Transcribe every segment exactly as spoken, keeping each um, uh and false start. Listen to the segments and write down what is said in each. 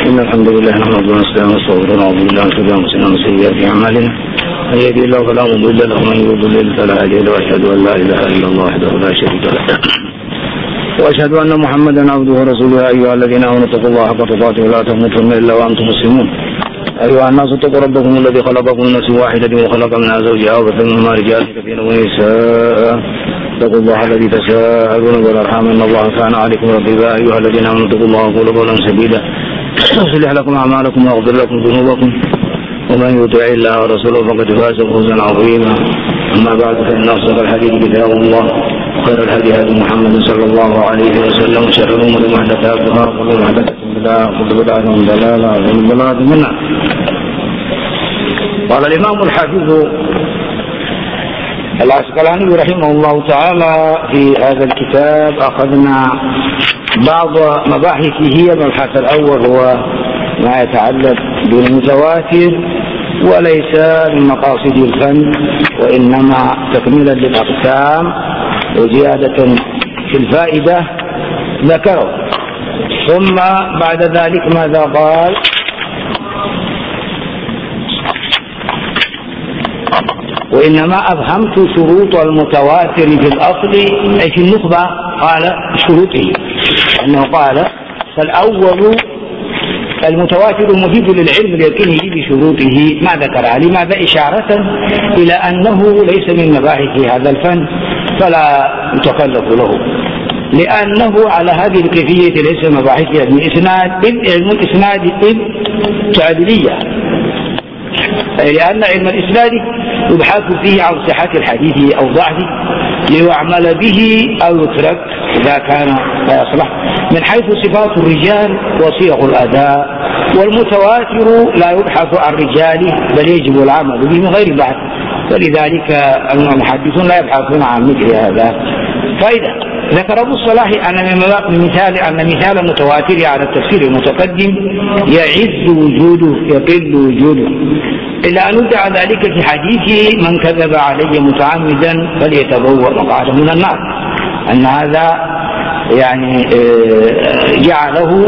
إن الحمد لله نحمده ونستعينه ونستغفره ونعوذ بالله من شرور أنفسنا ومن سيئات أعمالنا من يهده الله فلا مضل له ومن يضلل فلا هادي له وأشهد أن لا إله إلا الله وحده لا شريك له وأشهد أن محمدا عبده ورسوله. أيها الذين آمنوا اتقوا الله حق تقاته ولا تموتن إلا وأنتم مسلمون. أيها الناس اتقوا ربكم الذي خلقكم من نفس واحدة وخلق منها زوجها وبث منهما رجالا كثيرا ونساء. اتقوا الله الذي تساءلون بالأرحام إن الله كان عليكم رقيبا. أيها الذين آمنوا اتقوا الله وقولوا قولا سديدا يصلح لكم أعمالكم ويغفر لكم ذنوبكم ومن يطع الله ورسوله فقد فاز فوزا عظيما. أما بعد فإن أصدق الحديث كتاب الله وخير الهدي هدي محمد صلى الله عليه وسلم وشر الأمور محدثاتها وكل محدثة بدعة وكل بدعة ضلالة وكل ضلالة في النار. قال الإمام الحافظ العسقلاني رحمه الله تعالى في هذا الكتاب أخذنا بعض مباحثه. المبحث الأول هو ما يتعلق بالمتواتر وليس من مقاصد الفن وإنما تكميلا للأقسام وزيادة في الفائدة ذكره. ثم بعد ذلك ماذا قال؟ وإنما أبهمت شروط المتواتر في الأصل أي في النخبة. قال شروطه أنه قال فالأول المتواتر مفيد للعلم لكنه بشروطه ما ذكرها. لماذا؟ إشارة إلى أنه ليس من مباحث هذا الفن فلا يتكلف له، لأنه على هذه الكيفية ليس مباحث علم الإسناد إذ علم الإسناد إذ تعديلية، لأن علم الإسناد يبحث فيه عن صحة الحديث أو ضعفه ليعمل به أو يترك إذا كان لا يصلح من حيث صفات الرجال وصيغ الأداء. والمتواتر لا يبحث عن رجاله بل يجب العمل به من غير بحث، ولذلك المحدثون لا يبحثون عن مثل هذا. فإذا ذكر أبو الصلاح أن من مثال أن مثال المتواتر على التفسير المتقدم يعز وجوده يقل وجوده، إلا أن يدعى ذلك في حديث من كذب علي متعمدا فليتبوأ مقعده من النار، أن هذا يعني جعله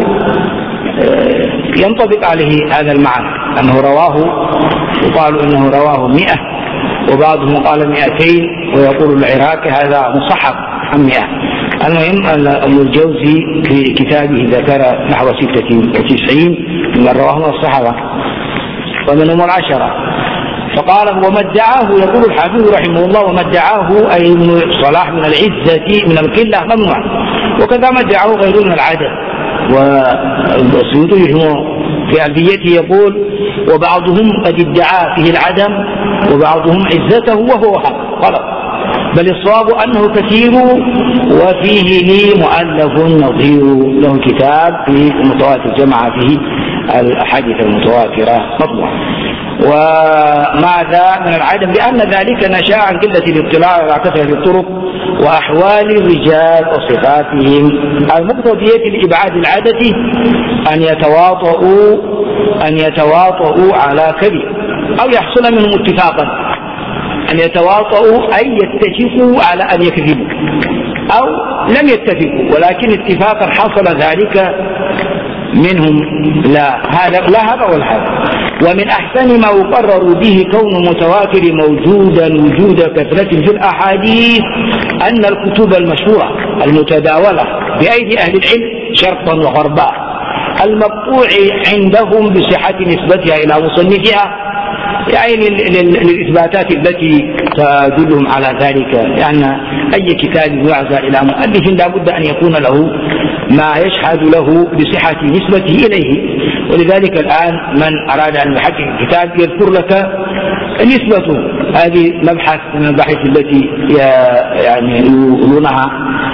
ينطبق عليه هذا المعنى أنه رواه، يقال إنه رواه مئة وبعضهم قال مئتين ويقول العراقي هذا مصحف عن مئة. المهم أن الجوزي في كتابه ذكر نحو ستة وتسعين من رواه من الصحابة ومنهم العشرة. فقال وما ادعاه، يقول الحافظ رحمه الله وما ادعاه أي من صلاح من العزة من القلة ممنوع، وكذا ما ادعاه غيره من العدد. والسيوطي في ألفيته يقول وبعضهم قد ادعى فيه العدم وبعضهم عزته وهو غلط، بل الصواب أنه كثير وفيه لي مؤلف نظير له كتاب في المتواتر جمع فيه الأحاديث المتواترة مطبوعة. وماذا من العدم؟ لأن ذلك نشأ عن قلة الاطلاع على كثرة الطرق وأحوال الرجال وصفاتهم المقتضية لإبعاد العادة أن يتواطؤوا أن يتواطؤوا على كذب أو يحصل منهم اتفاقا أن يتواطؤوا أي يتفقوا على أن يكذبوا أو لم يتفقوا ولكن اتفاقا حصل ذلك منهم. لا هذا لا هذا ولا هذا. ومن أحسن ما يقرر به كون متواتر موجودا وجود كثرة في الأحاديث أن الكتب المشهورة المتداولة بأيدي أهل العلم شرقا وغربا المقطوع عندهم بصحة نسبتها إلى مصنفها، يعني للإثباتات التي تدلهم على ذلك، لأن يعني أي كتاب يعزى إلى مؤلف لا بد أن يكون له ما يشهد له بصحة نسبته إليه. ولذلك الآن من أراد أن يحقق الكتاب يذكر لك نسبته. هذه مبحث من المباحث التي يعني يقولونها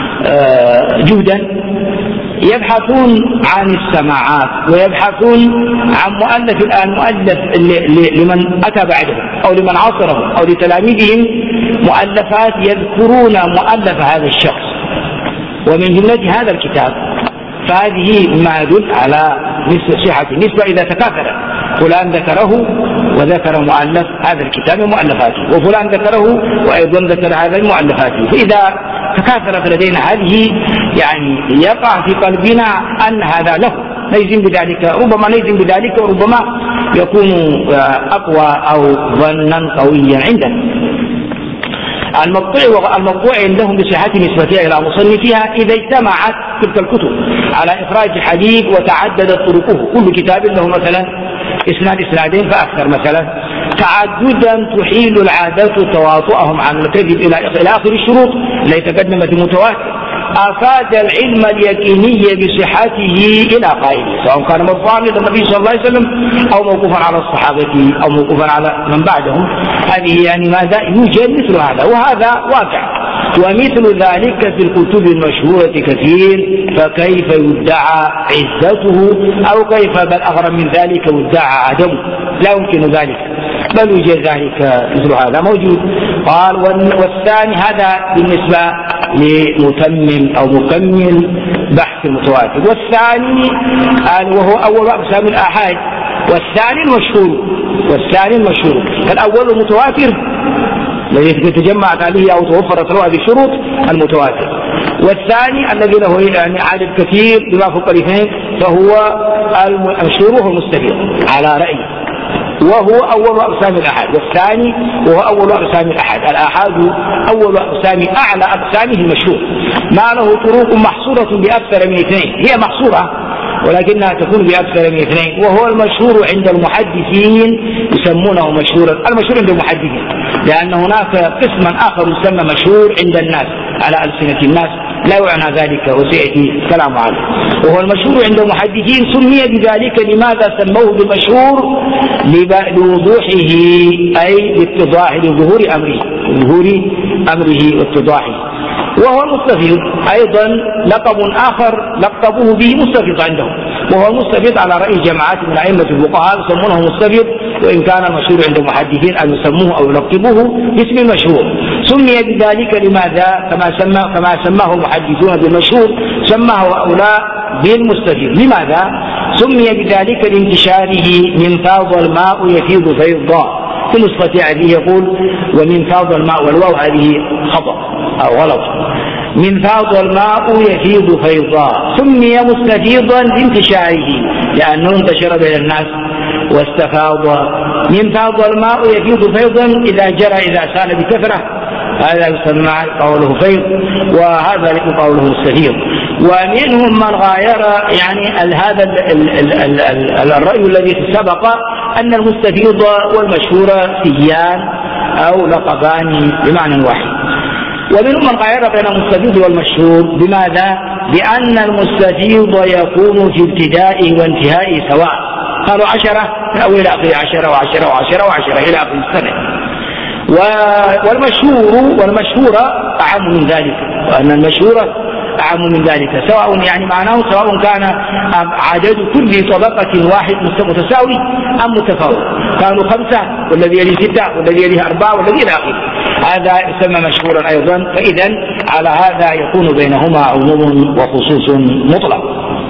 جهدا، يبحثون عن السماعات ويبحثون عن مؤلف الآن مؤلف لمن أتى بعدهم أو لمن عصرهم أو لتلاميذهم مؤلفات يذكرون مؤلف هذا الشخص ومن جملة هذا الكتاب. فهذه ما يدل على نسبة صحة النسبة إذا تكاثر فلان ذكره وذكر مؤلف هذا الكتاب مؤلفاته وفلان ذكره وأيضا ذكر هذا المؤلفاته، فإذا تكاثرت لدينا هذه يعني يقع في قلبنا أن هذا له نجزم بذلك، ربما نجزم بذلك وربما يكون أقوى أو ظنا قويا عندنا. المقطوع المقطوع عندهم بصحة نسبتها إلى مصنفها إذا اجتمعت تلك الكتب على إخراج حديث وتعددت طرقه، كل كتاب له مثلا إسناد إسنادين فأكثر مثلا، تعددا تحيل العادة تواطؤهم عن الكذب إلى آخر الشروط التي تقدمت المتواتر، أفاد العلم اليقيني بصحته إلى قائله، سواء كان مرفوعا إلى النبي صلى الله عليه وسلم أو موقوفا على الصحابة أو موقوفا على من بعدهم. هذه يعني ماذا يوجد مثل هذا، وهذا واقع، ومثل ذلك في الكتب المشهورة كثير، فكيف يدعى عزته أو كيف بل أغرب من ذلك يدعى عدمه؟ لا يمكن ذلك، بل يوجد ذلك مثل هذا موجود. قال والثاني، هذا بالنسبة لمتمم أو مكمل بحث المتواتر. والثاني وهو أول أقسام الآحاد، والثاني المشهور، والثاني المشهور فالأول المتواتر الذي تجمعت عليه أو توفرت له هذه الشروط المتواتر، والثاني الذي له يعني عدد كثير بما فوق الاثنين فهو المشهور وهو المستفيض على رأيه، وهو أول أقسام الأحاد. والثاني وهو أول أقسام الأحاد، الآحاد أول أقسام أعلى أقسامه المشهور، ما له طرق محصورة بأكثر من اثنين، هي محصورة ولكنها تكون بأكثر من اثنين، وهو المشهور عند المحدثين يسمونه مشهورا، المشهور عند المحدثين لأن هناك قسما آخر يسمى مشهور عند الناس على ألسنة الناس لا يعنى ذلك وسيأتي الكلام عنه. وهو المشهور عند المحدثين سمي بذلك لماذا سموه بالمشهور؟ لوضوحه أي لاتضاح لظهور أمره، ظهور أمره واتضاحه. وهو المستفيض أيضا لقب آخر لقبوه به مستفيض عندهم، وهو المستفيض على رأي جماعات من أئمة الفقهاء يسمونه مستفيض، وإن كان المشهور عند المحدثين أن يسموه أو يلقبوه باسم المشهور. سمي بذلك لماذا؟ كما سمى كما سماه المحدثون بالمشهور سماه هؤلاء بالمستفيض. لماذا سمي بذلك؟ لانتشاره من فاض الماء يفيض فيضا، في نسخة هذه يقول ومن فاض الماء، والواو هذه خطأ أو غلط، من فاض الماء يفيض فيضا، سمي مستفيضا لانتشاره لأنه انتشر بين الناس واستفاض. من فاض الماء يفيض فيضا إذا جرى إذا سال بكثرة، هذا يسمى قوله فيض، وهذا قوله مستفيض. ومنهم من غاير يعني هذا الرأي الذي سبق أن المستفيض والمشهور سيان أو لقبان بمعنى واحد. ومنهم من غير بين المستفيض والمشهور، بماذا؟ بأن المستفيض يكون في ابتدائه وانتهائه سواء، قالوا عشرة من أول إلى آخر عشرة وعشرة وعشرة وعشرة إلى آخر السنة. والمشهور والمشهور أعم من ذلك، وأن المشهور أعم من ذلك، سواء يعني معناه سواء كان عدد كل طبقة واحد متساوي أم متفاوت، كانوا خمسة والذي يليه ستة والذي يليه أربعة والذي إلى آخره، هذا يسمى مشهورا أيضا. فإذا على هذا يكون بينهما عموم وخصوص مطلق.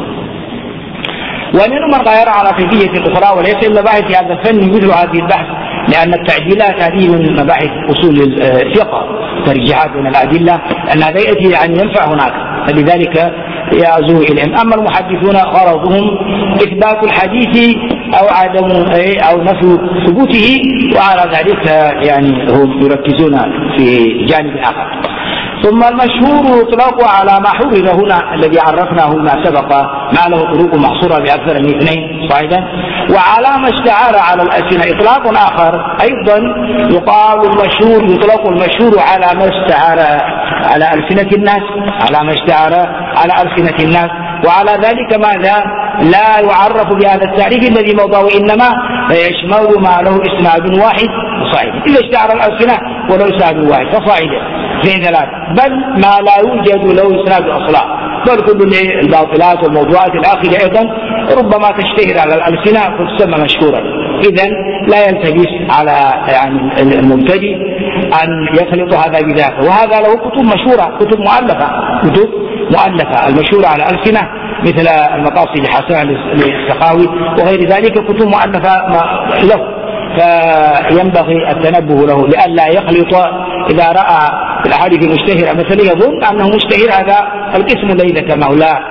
ومنهم من غير على كيفية أخرى، وليس إلا باحث في هذا الفن مثل هذه البحث، لأن التعديلات هذه من مباحث أصول الفقه، ترجيحات من الأدلة، أن هذا يأتي يعني ينفع هناك، فلذلك يأزوه إليهم. أما المحدثون غرضهم إثبات الحديث أو عدم أو نفي ثبوته، وعلى ذلك يعني هم يركزون في جانب آخر. ثم المشهور يطلق على ما حرر هنا الذي عرفناه ما سبق، ما له طرق محصورة بأكثر من اثنين صاعدا، وعلى ما اشتعر على الألسنة إطلاق آخر أيضا يقال المشهور، يطلق المشهور على ما اشتعر على ألسنة الناس، على ما اشتعر على ألسنة الناس، وعلى ذلك ماذا؟ لا يعرف بهذا التعريف الذي موضعه، إنما يشمل ما له إسناد واحد صاعدا، إذا اشتعر الألسنة ولو إسناد واحد فصاعدا في ثلاث، بل ما لا يوجد له إسناد أصلا، بل كل الباطلات والموضوعات الآخرة أيضا ربما تشتهر على الألسنة فتسمى مشهورا. إذن لا يلتبس على يعني المبتدئ أن يخلط هذا بذاك، وهذا له كتب مشهورة، كتب مؤلفة، كتب مؤلفة المشهورة على الألسنة مثل المقاصد حسن للسخاوي وغير ذلك، كتب مؤلفة له، فينبغي التنبه له لئلا يخلط إذا رأى في الأحاديث المشتهرة مثلا يظن أنه مشتهر هذا القسم الذي ذكرناه، لا،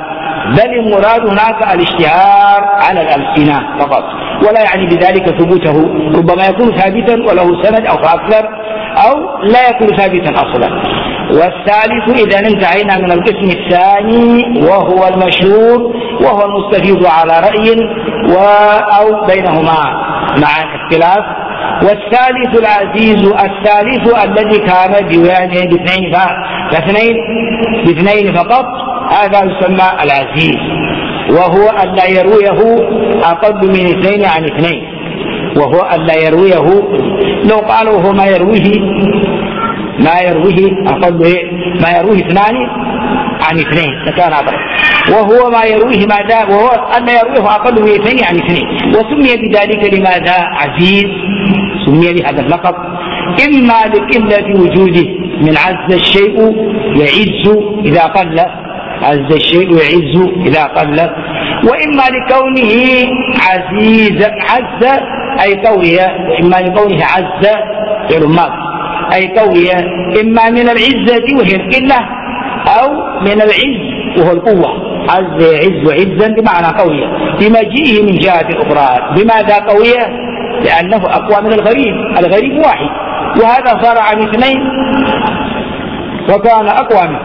بل المراد هناك الاشتهار على الألسنة فقط، ولا يعني بذلك ثبوته، ربما يكون ثابتا وله سند أو فأكثر، أو لا يكون ثابتا أصلا. والثالث إذا انتهينا من القسم الثاني وهو المشهور وهو المستفيض على رأي أو بينهما مع اختلاف. والثالث العزيز الثالث الذي كان باثنين باثنين باثنين فقط، هذا يسمى العزيز، وهو أن لا يرويه أقل من اثنين عن اثنين، وهو أن لا يرويه، لو قالوا هو ما يرويه ما يرويه أقل ما يرويه اثنان عن اثنين لكان أقل، وهو ما يرويه ما دا وهو أن يرويه أقل من اثنين عن اثنين. وسمي بذلك لماذا عزيز؟ سمي بهذا اللقب إما لقلة وجوده، من عز الشيء يعز إذا قل، عز الشيء يعز إذا قل، وإما لكونه عزيزا، عز أي قوية، وإما لكونه عز غير ماضي أي قوية، إما من العزة وهي القلة أو من العز وهو القوة. عز يعز عزا بمعنى قوية بمجيئه من جهة أخرى. بماذا قوية؟ لأنه أقوى من الغريب، الغريب واحد وهذا صار عن اثنين وكان أقوى منه،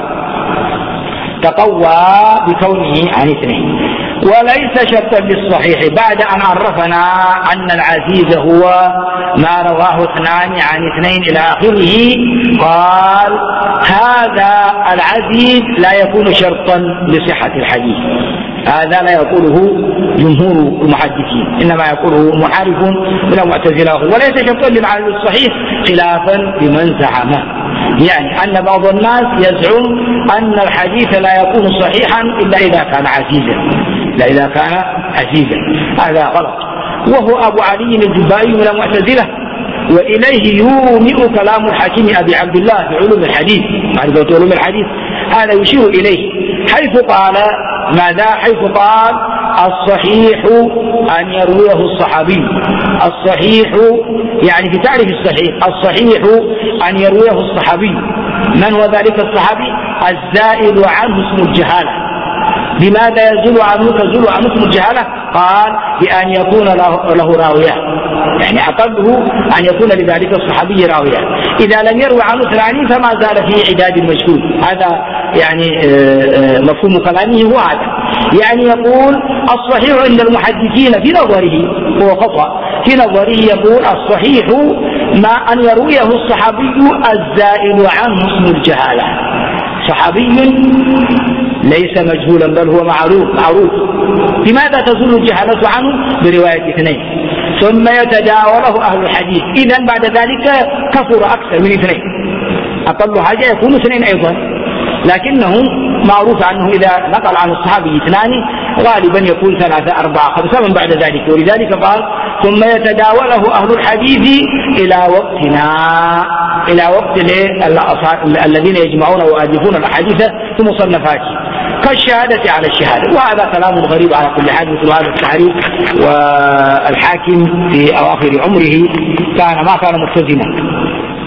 تقوى بكونه عن اثنين. وليس شرطا للصحيح بعد أن عرفنا أن العزيز هو ما رواه اثنان عن اثنين إلى آخره، قال هذا العزيز لا يكون شرطا لصحة الحديث، هذا لا يقوله جمهور المحدثين، إنما يقوله محارف من المعتزلة، وليس شرطا لمعنى الصحيح خلافا لمن زعمه، يعني أن بعض الناس يزعم أن الحديث لا يكون صحيحا إلا إذا كان عزيزا، لا إذا كان عزيزا، هذا غلط. وهو أبو علي الجبائي من المعتزلة، وإليه يومئ كلام الحكيم أبي عبد الله في علوم الحديث، معرفة علوم الحديث، هذا يشير إليه حيث قال ماذا؟ حيث قال الصحيح أن يرويه الصحابي، الصحيح يعني في تعريف الصحيح، الصحيح أن يرويه الصحابي. من هو ذلك الصحابي؟ الزائد عنه اسم الجهالة. بماذا يزول عنه تزول عنه اسم الجهالة؟ قال بأن يكون له, له راوية، يعني أقله أن يكون لذلك الصحابي راوية. إذا لم يروي عنه ثلاثين فما زال في عداد المجهول، هذا يعني مفهوم كلامه هو هذا، يعني يقول الصحيح عند المحدثين في نظره هو خطأ، في نظره يقول الصحيح ما أن يرويه الصحابي الزائد عنه اسم الجهالة، صحابي ليس مجهولا بل هو معروف معروف. لماذا تزول الجهالة عنه؟ برواية اثنين ثم يتداوله أهل الحديث، إذن بعد ذلك كثر أكثر من اثنين، أقل حاجة يكون اثنين أيضا، لكنه معروف عنه إذا نقل عن الصحابي اثنان غالبا يكون ثلاثة أربعة خمسة من بعد ذلك. ولذلك قال ثم يتداوله أهل الحديث إلى وقتنا، إلى وقت الذين يجمعون ويؤلفون الأحاديث في مصنفاتهم كالشهادة على الشهادة. وهذا كلام غريب على كل حال، مثل هذا التحريف. والحاكم في أواخر عمره كان ما كان ملتزما،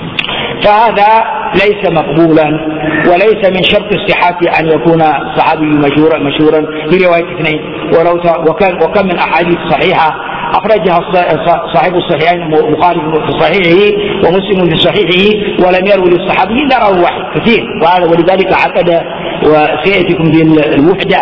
فهذا ليس مقبولا وليس من شرط الصحة أن يكون الصحابي مشهورا مشهورا برواية اثنين. ولو وكم وكم من أحاديث صحيحة أخرجها صاحب الصحيحين البخاري في صحيحه ومسلم في صحيحه ولم يروي للصحابي إلا راوي واحد كثير، وهذا ولذلك عقد وسيأتيكم بالوحدة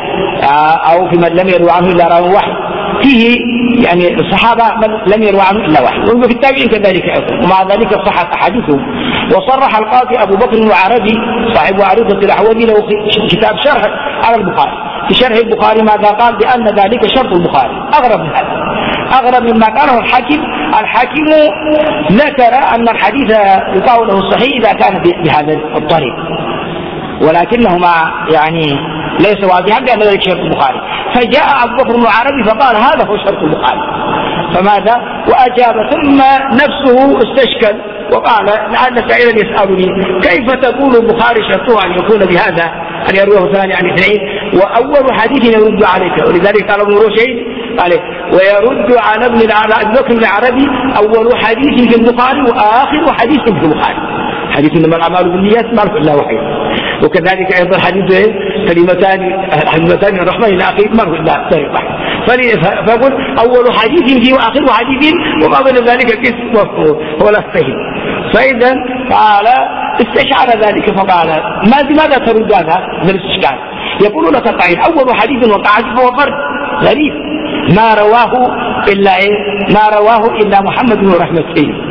أو في من لم يروي عنه إلا راوي واحد، فيه يعني الصحابة من لم يروي عنه إلا واحد، وفي التابعين كذلك أيضا، ومع ذلك صحت أحاديثهم. وصرح القاضي أبو بكر العربي صاحب عريضة الأحوذي له كتاب شرح على البخاري، في شرح البخاري ماذا قال؟ بأن ذلك شرط البخاري. أغرب من هذا، أغرب مما قاله الحاكم. الحاكم ذكر أن الحديث يقال له صحيح إذا كان بهذا الطريق، ولكنه ما يعني ليس واضحا بأن ذلك شرط البخاري. فجاء أبو بكر العربي فقال هذا هو شرط البخاري، فماذا؟ وأجاب ثم نفسه استشكل وقال لعل سائلا يسألني كيف تقول البخاري شرطه أن يكون بهذا أن يرويه ثاني عن اثنين وأول حديث يرد عليك. ولذلك قال ابن رشيد قال ويرد على ابن بكر العربي أول حديث في البخاري وآخر حديث في البخاري، حديث إنما الأعمال بالنيات ما له إلا واحد. وكذلك أيضا حديث كلمتان حبيبتان الرحمن إلى آخره ما هو إلا طريق واحد. فأقول أول حديث فيه وآخر حديث وما بين ذلك كسب هو لا فهم. فإذا قال استشعر ذلك فقال ماذا ترد هذا من الاستشكال؟ يقول لك قائل أول حديث وقعت فهو فرد غريب ما رواه إلا إيه؟ ما رواه إلا محمد بن رحمتين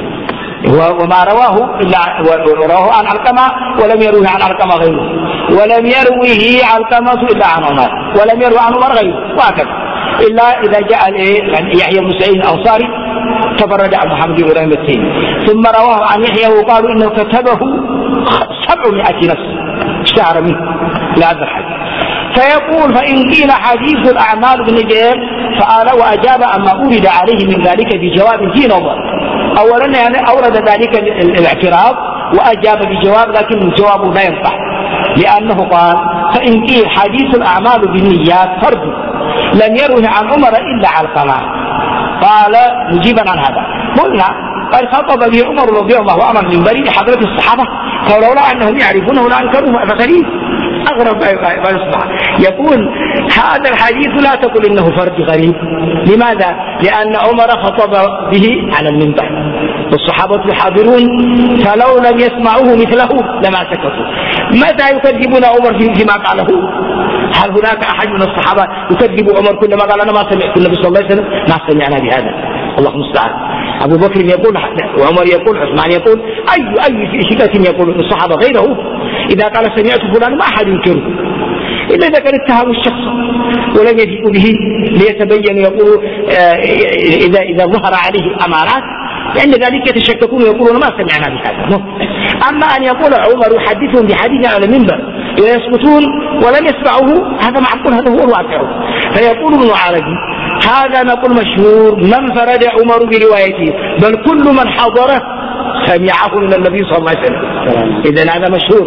وما رواه إلا رواه عن علقمة ولم يروه عن علقمة غيره ولم يروه علقمة إلا عن عمر ولم يروه عن عمر غيره وهكذا إلا إذا جاء يحيى بن سعيد الأنصاري تفرد عن محمد بن رحمتين ثم رواه عن يحيى وقالوا إنه كتبه سبعمائة نفس اشتهر منه لهذا الحديث. فيقول فإن قيل حديث الأعمال بالنجيم فقال وأجاب أما أورد عليه من ذلك بجواب في نظر. أولا يعني أورد ذلك الاعتراض وأجاب بجواب لكن الجواب لا ينفع لأنه قال فإن قيل حديث الأعمال بالنيات فرد لم يروه عن عمر إلا علقمة. قال مجيبا عن هذا قلنا قد خطب به عمر رضي الله عنه من بريد حضرة الصحابة فلولا أنهم يعرفونه لأنكروه فغريب أغرب ما يصبح. يقول هذا الحديث لا تقل إنه فرد غريب. لماذا؟ لأن عمر خطب به على المنبر والصحابة حاضرون فلو لم يسمعوه مثله لما سكتوا. متى يكذبون عمر فيما قاله؟ هل هناك أحد من الصحابة يكذب عمر كلما قال أنا ما سمعت النبي صلى الله عليه وسلم ما سمعنا بهذا؟ الله المستعان. أبو بكر يقول وعمر يقول عثمان يقول أي أي ثقة يقول الصحابة غيره إذا قال سمعت فلان ما أحد ينكره إلا إذا كان اتهم الشخص ولم يجيء به ليتبين يقول إذا إذا ظهر عليه أمارات لأن ذلك يتشككون ويقولون ما سمعنا بهذا. أما أن يقول عمر يحدثهم بحديث على المنبر يسكتون ولم يسمعوه هذا معقول هذا هو الواقع. فيقول ابن عربي هذا نقول مشهور من فرد عمر بروايته بل كل من حضره سمعه من النبي صلى الله عليه وسلم. إذن هذا مشهور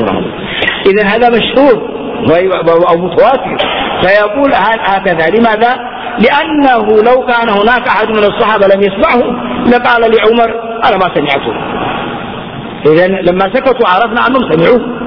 إذن هذا مشهور أو متواتر. فيقول هكذا لماذا؟ لأنه لو كان هناك أحد من الصحابة لم يسمعه لقال لعمر أنا ما سمعته. إذن لما سكتوا عرفنا أنهم سمعوه.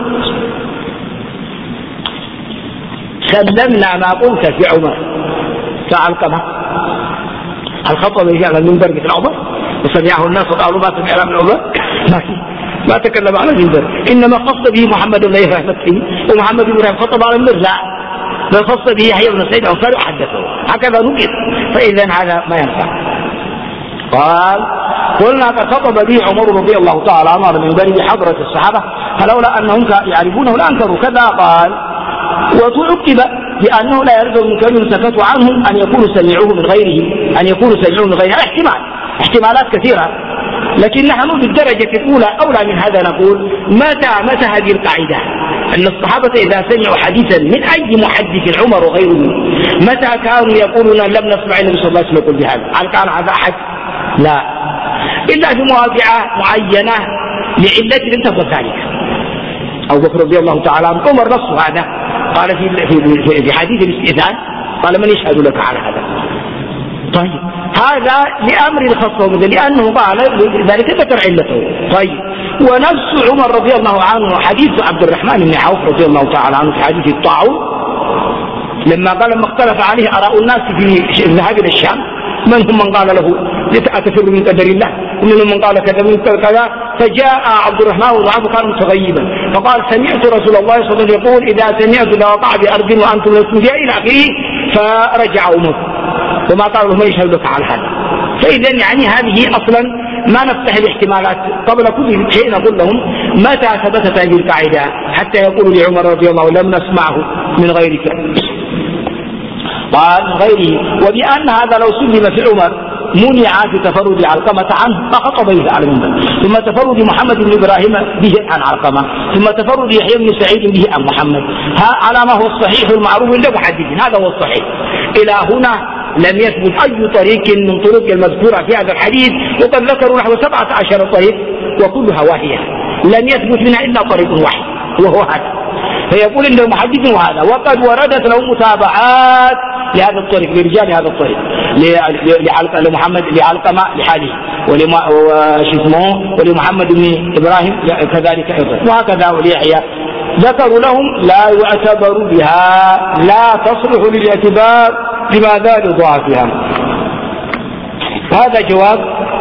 سلمنا ما قلت في عمر فعلقمة الخطأ اللي على المنبر مثل عمر وسمعه الناس وقالوا ما سمعنا من عمر ما ما تكلم على المنبر إنما خص به محمد بن رحمته ومحمد بن رحمته خطب على المنبر لا بل خص به يحيى بن سعيد الأنصاري وحدثه هكذا نقل. فإذا هذا ما ينفع. قال قلنا قد خطب به عمر رضي الله تعالى عنه على المنبر بحضرة الصحابة فلولا أنهم يعرفونه لأنكروا كذا. قال وتعقب بأنه لا يلزم من كون سكتوا عنه أن يكونوا سمعوه من غيره أن يكونوا سمعوه من غيره احتمال احتمالات كثيرة لكن نحن بالدرجة الأولى أولى من هذا نقول متى متى هذه القاعدة أن الصحابة إذا سمعوا حديثا من أي محدث عمر وغيره متى كانوا يقولون لم نسمع النبي صلى الله عليه وسلم يقول بهذا؟ هل كان هذا أحد؟ لا إلا في مواضع معينة لعلة لم تكن ذلك. أبو بكر رضي الله تعالى عنه عمر نص هذا قال في في في حديث الاستئذان قال من يشهد لك على هذا؟ طيب هذا لأمر الخاص لأنه قال ذلك ذكر علته. طيب ونفس عمر رضي الله عنه حديث عبد الرحمن بن عوف رضي الله تعالى عنه في حديث الطاعون لما قال لما اختلف عليه آراء الناس في الذهاب إلى الشام منهم من قال له أتفر من قدر الله ومنهم من قال كذا من كذا فجاء عبد الرحمن بن عوف كان متغيبا فقال سمعت رسول الله صلى الله عليه وسلم يقول إذا سمعت لوقع بأرض وأنتم لستم فيها إلى آخره فرجع عمر وما قال له ما يشهد لك على هذا. فإذا يعني هذه أصلا ما نفتح الاحتمالات قبل كل شيء نقول لهم متى ثبتت هذه القاعدة حتى يقول لعمر رضي الله عنه لم نسمعه من غيرك قال من غيره. وبأن هذا لو سلم في عمر منع في تفرد علقمة عنه فخطب به على المنبر ثم تفرد محمد بن إبراهيم به عن علقمة ثم تفرد يحيى بن سعيد به عن محمد ها على ما هو الصحيح المعروف عند محدثين هذا هو الصحيح. إلى هنا لم يثبت أي طريق من طرق المذكورة في هذا الحديث وقد ذكروا نحو سبعة عشر طريق وكلها واهية لم يثبت منها إلا طريق واحد وهو هذا. فيقول إنه محدث وهذا وقد وردت له متابعات لهذا الطريق لرجال هذا الطريق لمحمد لعلقمة لحاله ولمحمد بن إبراهيم كذلك أيضا وهكذا وليحيى ذكروا لهم لا يعتبر بها، لا تصلح للاعتبار. لماذا؟ لضعفها. هذا جواب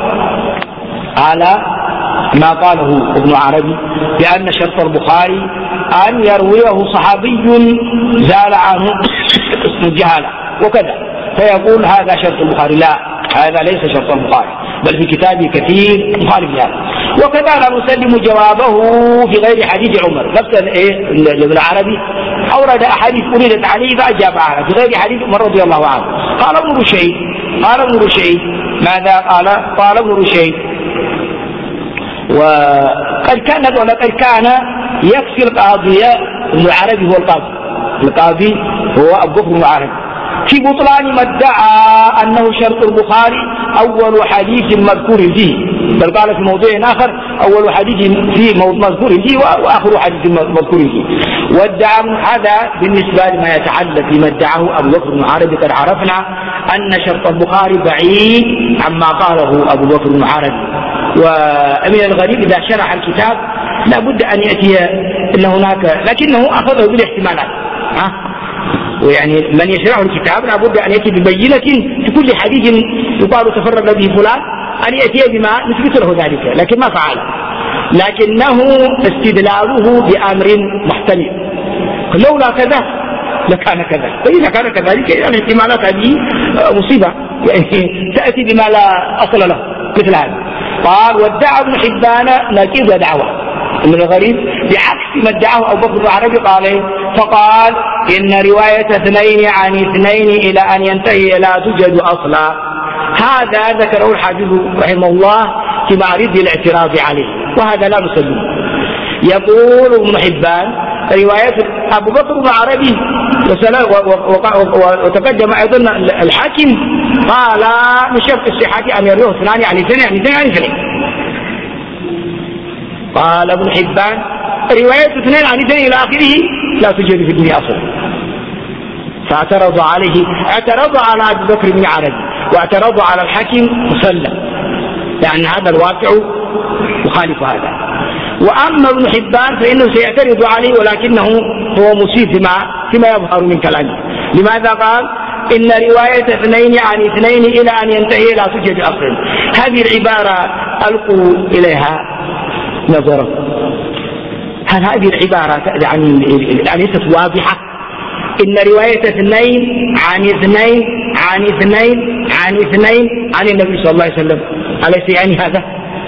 على ما قاله ابن عربي بأن شرط البخاري أن يرويه صحابي زال عنه اسم الجهالة وكذا، فيقول هذا شرط البخاري. لا، هذا ليس شرط البخاري، بل في كتابه كثير مخالف لهذا. وكذا لا نسلم جوابه في غير حديث عمر. نفس ابن عربي أورد أحاديث أريدت عليه فأجاب عنها في غير حديث عمر رضي الله عنه. قال ابن رشيد قال ابن رشيد ماذا قال؟ قال ابن رشيد وقد كان ولقد كان يكفي القاضي ابن عربي هو القاضي القاضي هو أبو بكر بن عربي في بطلان ما ادعى أنه شرط البخاري أول حديث مذكور فيه، بل قال في موضوع آخر أول حديث فيه مذكور فيه وآخر حديث مذكور فيه. وادعى هذا بالنسبة لما يتعلق بما ادعاه أبو بكر بن عربي. قد عرفنا أن شرط البخاري بعيد عما قاله أبو بكر بن عربي. ومن الغريب إذا شرح الكتاب لا بد أن يأتي إن هناك، لكنه أخذه بالاحتمالات. ها؟ ويعني من يشرح الكتاب لا بد أن يأتي ببينة في كل حديث يقال تفرد به فلان أن يأتي بما نثبت له ذلك، لكن ما فعل، لكنه استدلاله بأمر محتمل. لولا كذا لكان كذا، فإذا كان كذلك الاحتمالات هذه مصيبة، يعني تأتي بما لا أصل له مثل هذا. قال وادعى ابن حبان نكير دعوة من الغريب بعكس ما ادعاه أبو بكر بن عربي. قال فقال إن رواية اثنين عن اثنين إلى أن ينتهي لا توجد أصلا. هذا ذكره الحافظ رحمه الله في معرض الاعتراض عليه، وهذا لا نسلم. يقول ابن حبان رواية أبو بكر بن عربي وتقدم أيضا الحاكم قال من شرط الصحة أن يروه اثنان عن اثنين عن اثنين عن اثنين. قال ابن حبان رواية اثنين عن اثنين إلى آخره لا توجد في الدنيا أصلا. فاعترض عليه، اعترض على أبي بكر بن عربي واعترض على الحاكم مسلم، لأن هذا الواقع يخالف هذا. وأما ابن حبان فإنه سيعترض عليه، ولكنه هو مصيب فيما, فيما يظهر من كلامه. لماذا قال إن رواية اثنين عن اثنين إلى أن ينتهي لا توجد أصلا؟ هذه العبارة ألقوا إليها نظرا. هل هذه العبارة يعني ليست واضحة؟ إن رواية اثنين عن اثنين عن اثنين عن اثنين عن النبي صلى الله عليه وسلم، أليس يعني هذا؟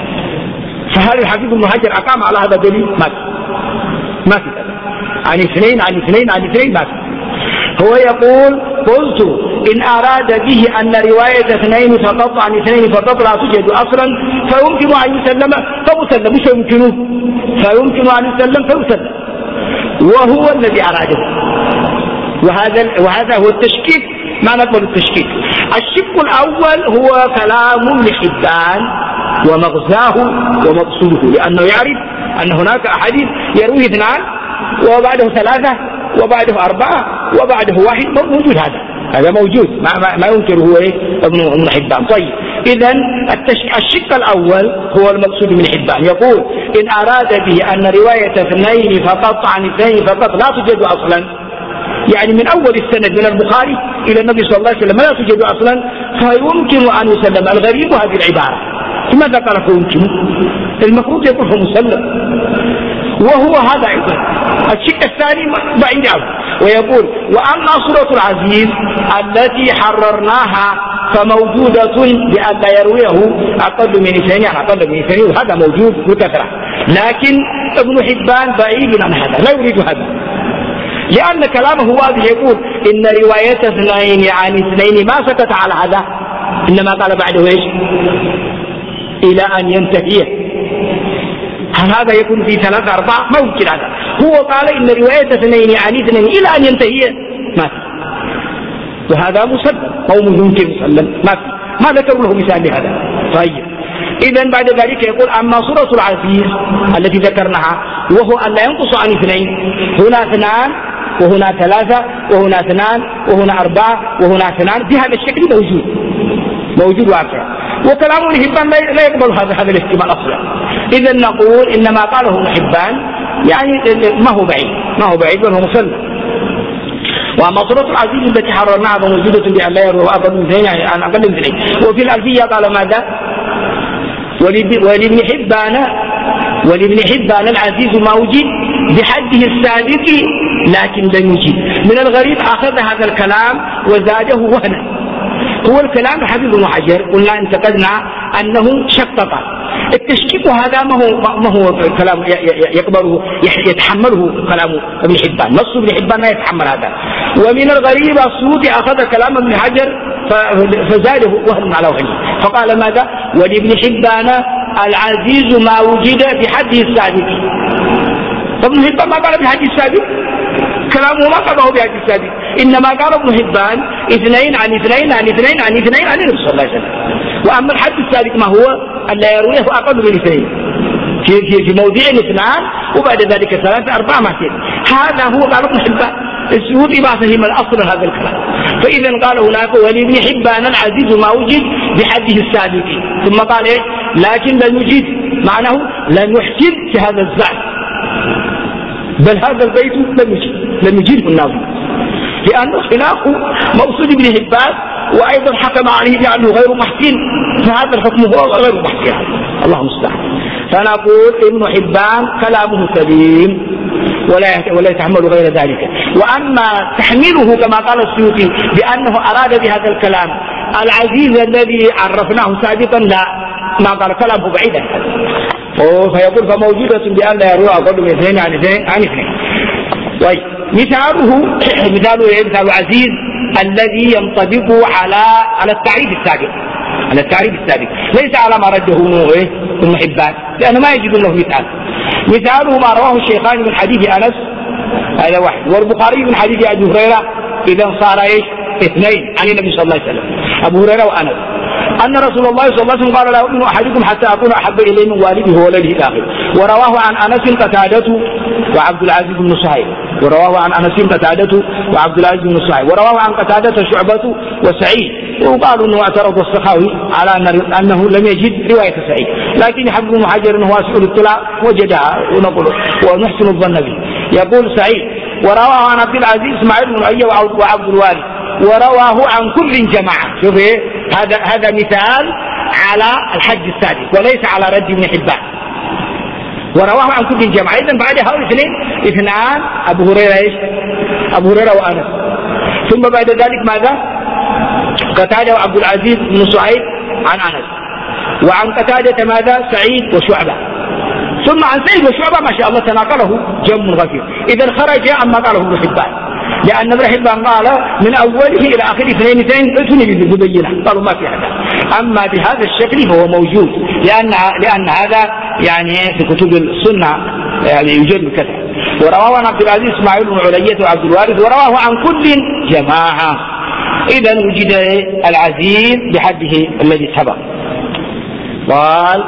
فهل الحافظ ابن حجر أقام على هذا دليل؟ ما في ما في عن اثنين عن اثنين عن اثنين ما في. هو يقول قلت إن أراد به أن رواية اثنين فقط عن اثنين فقط لا توجد أصلا فيمكن أن يسلم فمسلم، مش يمكنه فيمكن أن يسلم فيسلم، وهو الذي أراده. وهذا وهذا هو التشكيك، ما نقبل التشكيك. الشق الأول هو كلام لحبان ومغزاه ومقصوده، لأنه يعرف أن هناك أحاديث يروي اثنان وبعده ثلاثة وبعده أربعة وبعده واحد، موجود هذا هذا موجود ما, ما, ما ينكره إيه ابن حبان. طيب إذن الشق الأول هو المقصود من حبان. يقول إن أراد به أن رواية اثنين فقط عن اثنين فقط لا توجد أصلا، يعني من أول السند من البخاري إلى النبي صلى الله عليه وسلم لا توجد أصلا، فيمكن أن يسلم. الغريب هذه العبارة، لماذا قال فيمكن؟ المفروض يقول فمسلم، وهو هذا أيضا. الشق الثاني بعيد عنه، ويقول وأما صورة العزيز التي حررناها فموجودة بأن لا يرويه أقل من اثنين يعني أقل من اثنين، وهذا موجود بكثرة، لكن ابن حبان بعيد عن هذا، لا يريد هذا، لأن كلامه واضح. يقول إن رواية اثنين عن اثنين ما سكت على هذا، إنما قال بعده إيش؟ إلى أن ينتهي. هل هذا يكون في ثلاثة أربعة؟ ما يمكن هذا. هو قال إن رواية اثنين عن اثنين إلى أن ينتهي ما في، وهذا مسلم أو ممكن مسلم ما في، ما ذكروا له مثال لهذا. طيب إذن بعد ذلك يقول أما صورة العزيز التي ذكرناها وهو أن لا ينقص عن اثنين، هنا اثنان وهنا ثلاثة وهنا اثنان وهنا أربعة وهنا اثنان، بهذا الشكل موجود موجود واقع. وكلام ابن حبان لا يقبل هذا هذا الاحتمال أصلا. إذن نقول إنما قاله ابن حبان يعني ما هو بعيد ما هو بعيد بل هو مسلم. وأما طرق العزيز التي حررناها فموجودة بأن لا يروى أقل من اثنين يعني عن أقل من اثنين. وفي الألفية قال ماذا؟ ولابن حبان ولابن حبان العزيز ما وجد بحده السابق لكن لم يجد. من الغريب أخذ هذا الكلام وزاده وهنا. هو الكلام حبيب بن حجر قلنا انتقدنا أنه شقق التشكيك، هذا ما هو ما هو كلام يقبله يتحمله كلام ابن حبان، نص ابن حبان ما يتحمل هذا. ومن الغريب السيوطي أخذ كلام ابن حجر فزاده وهن على وهن، فقال ماذا؟ ولابن حبان العزيز ما وجد بحده السابق. ابن حبان ما قال بحد السابق، كلامه ما قاله بحد السابق، إنما قال ابن حبان اثنين عن اثنين عن اثنين عن اثنين عن النبي صلى الله عليه وسلم. وأما الحد السابق ما هو؟ ألا يرويه أقل من اثنين في في في موضع اثنان وبعد ذلك ثلاثة أربعة ما فيه. هذا هو قال ابن حبان. السيوطي ما فهم الأصل هذا الكلام، فإذا قال هناك ولابن حبان العزيز ما وجد بحده السابق، ثم قال إيه؟ لكن لم يجد، معناه لم يحسن في هذا الزعم، بل هذا البيت لم يجد لم يجده الناظم، لأنه خلاف مقصود ابن حبان، وأيضا حكم عليه بأنه غير محسن، فهذا الحكم هو غير محسن. الله المستعان. فنقول ابن حبان كلامه سليم ولا ولا يتحمل غير ذلك. وأما تحميله كما قال السيوطي بأنه أراد بهذا الكلام العزيز الذي عرفناه سابقا، لا، ما قال كلامه بعيدا. فيقول فموجودة بأن لا يروى أقل من اثنين عن اثنين عن اثنين. طيب مثاله مثاله ايه؟ مثال عزيز الذي ينطبق على على التعريف السابق، على التعريف السابق، ليس على ما رده ابن حبان، لأنه ما يجد له مثال. مثاله ما رواه الشيخان من حديث أنس، هذا واحد، والبخاري من حديث أبي هريرة، إذا صار ايش؟ اثنين عن النبي صلى الله عليه وسلم، أبو هريرة وأنس، أن رسول الله صلى الله عليه وسلم قال لا يؤمن أحدكم حتى أكون أحب إليه من والده وولده إلى آخره. ورواه عن أنس قتادة وعبد العزيز بن صهيب، ورواه عن أنس قتادة وعبد العزيز بن صهيب، ورواه عن قتادة شعبة وسعيد. وقالوا أنه اعترض السخاوي على أنه لم يجد رواية سعيد، لكن يحب ابن حجر أنه واسع الاطلاع وجدها ونقول ونحسن الظن به. يقول سعيد ورواه عن عبد العزيز اسماعيل بن علي وعبد الوارث، ورواه عن كل جماعة. شوف هذا هذا مثال على الحج السادس وليس على رد ابن حبان. ورواه عن كل جماعة، إذن بعد هؤلاء الاثنين اثنان أبو هريرة ايش؟ أبو هريرة وأنس، ثم بعد ذلك ماذا؟ قتادة وعبد العزيز بن صهيب عن أنس، وعن قتادة ماذا؟ سعيد وشعبة، ثم عن سعيد وشعبة ما شاء الله تناقله جم غفير. إذا خرج عما قاله ابن حبان، لأن ابن حبان قال من أوله إلى آخره اثنين اثنين اثنين ببينة، قالوا ما في هذا. أما بهذا الشكل فهو موجود، لأن لأن هذا يعني في كتب السنة يعني يوجد بكثرة. ورواه عن عبد العزيز اسماعيل بن علية وعبد الوارث، ورواه عن كل جماعة. إذا وجد العزيز بحده الذي سبق. قال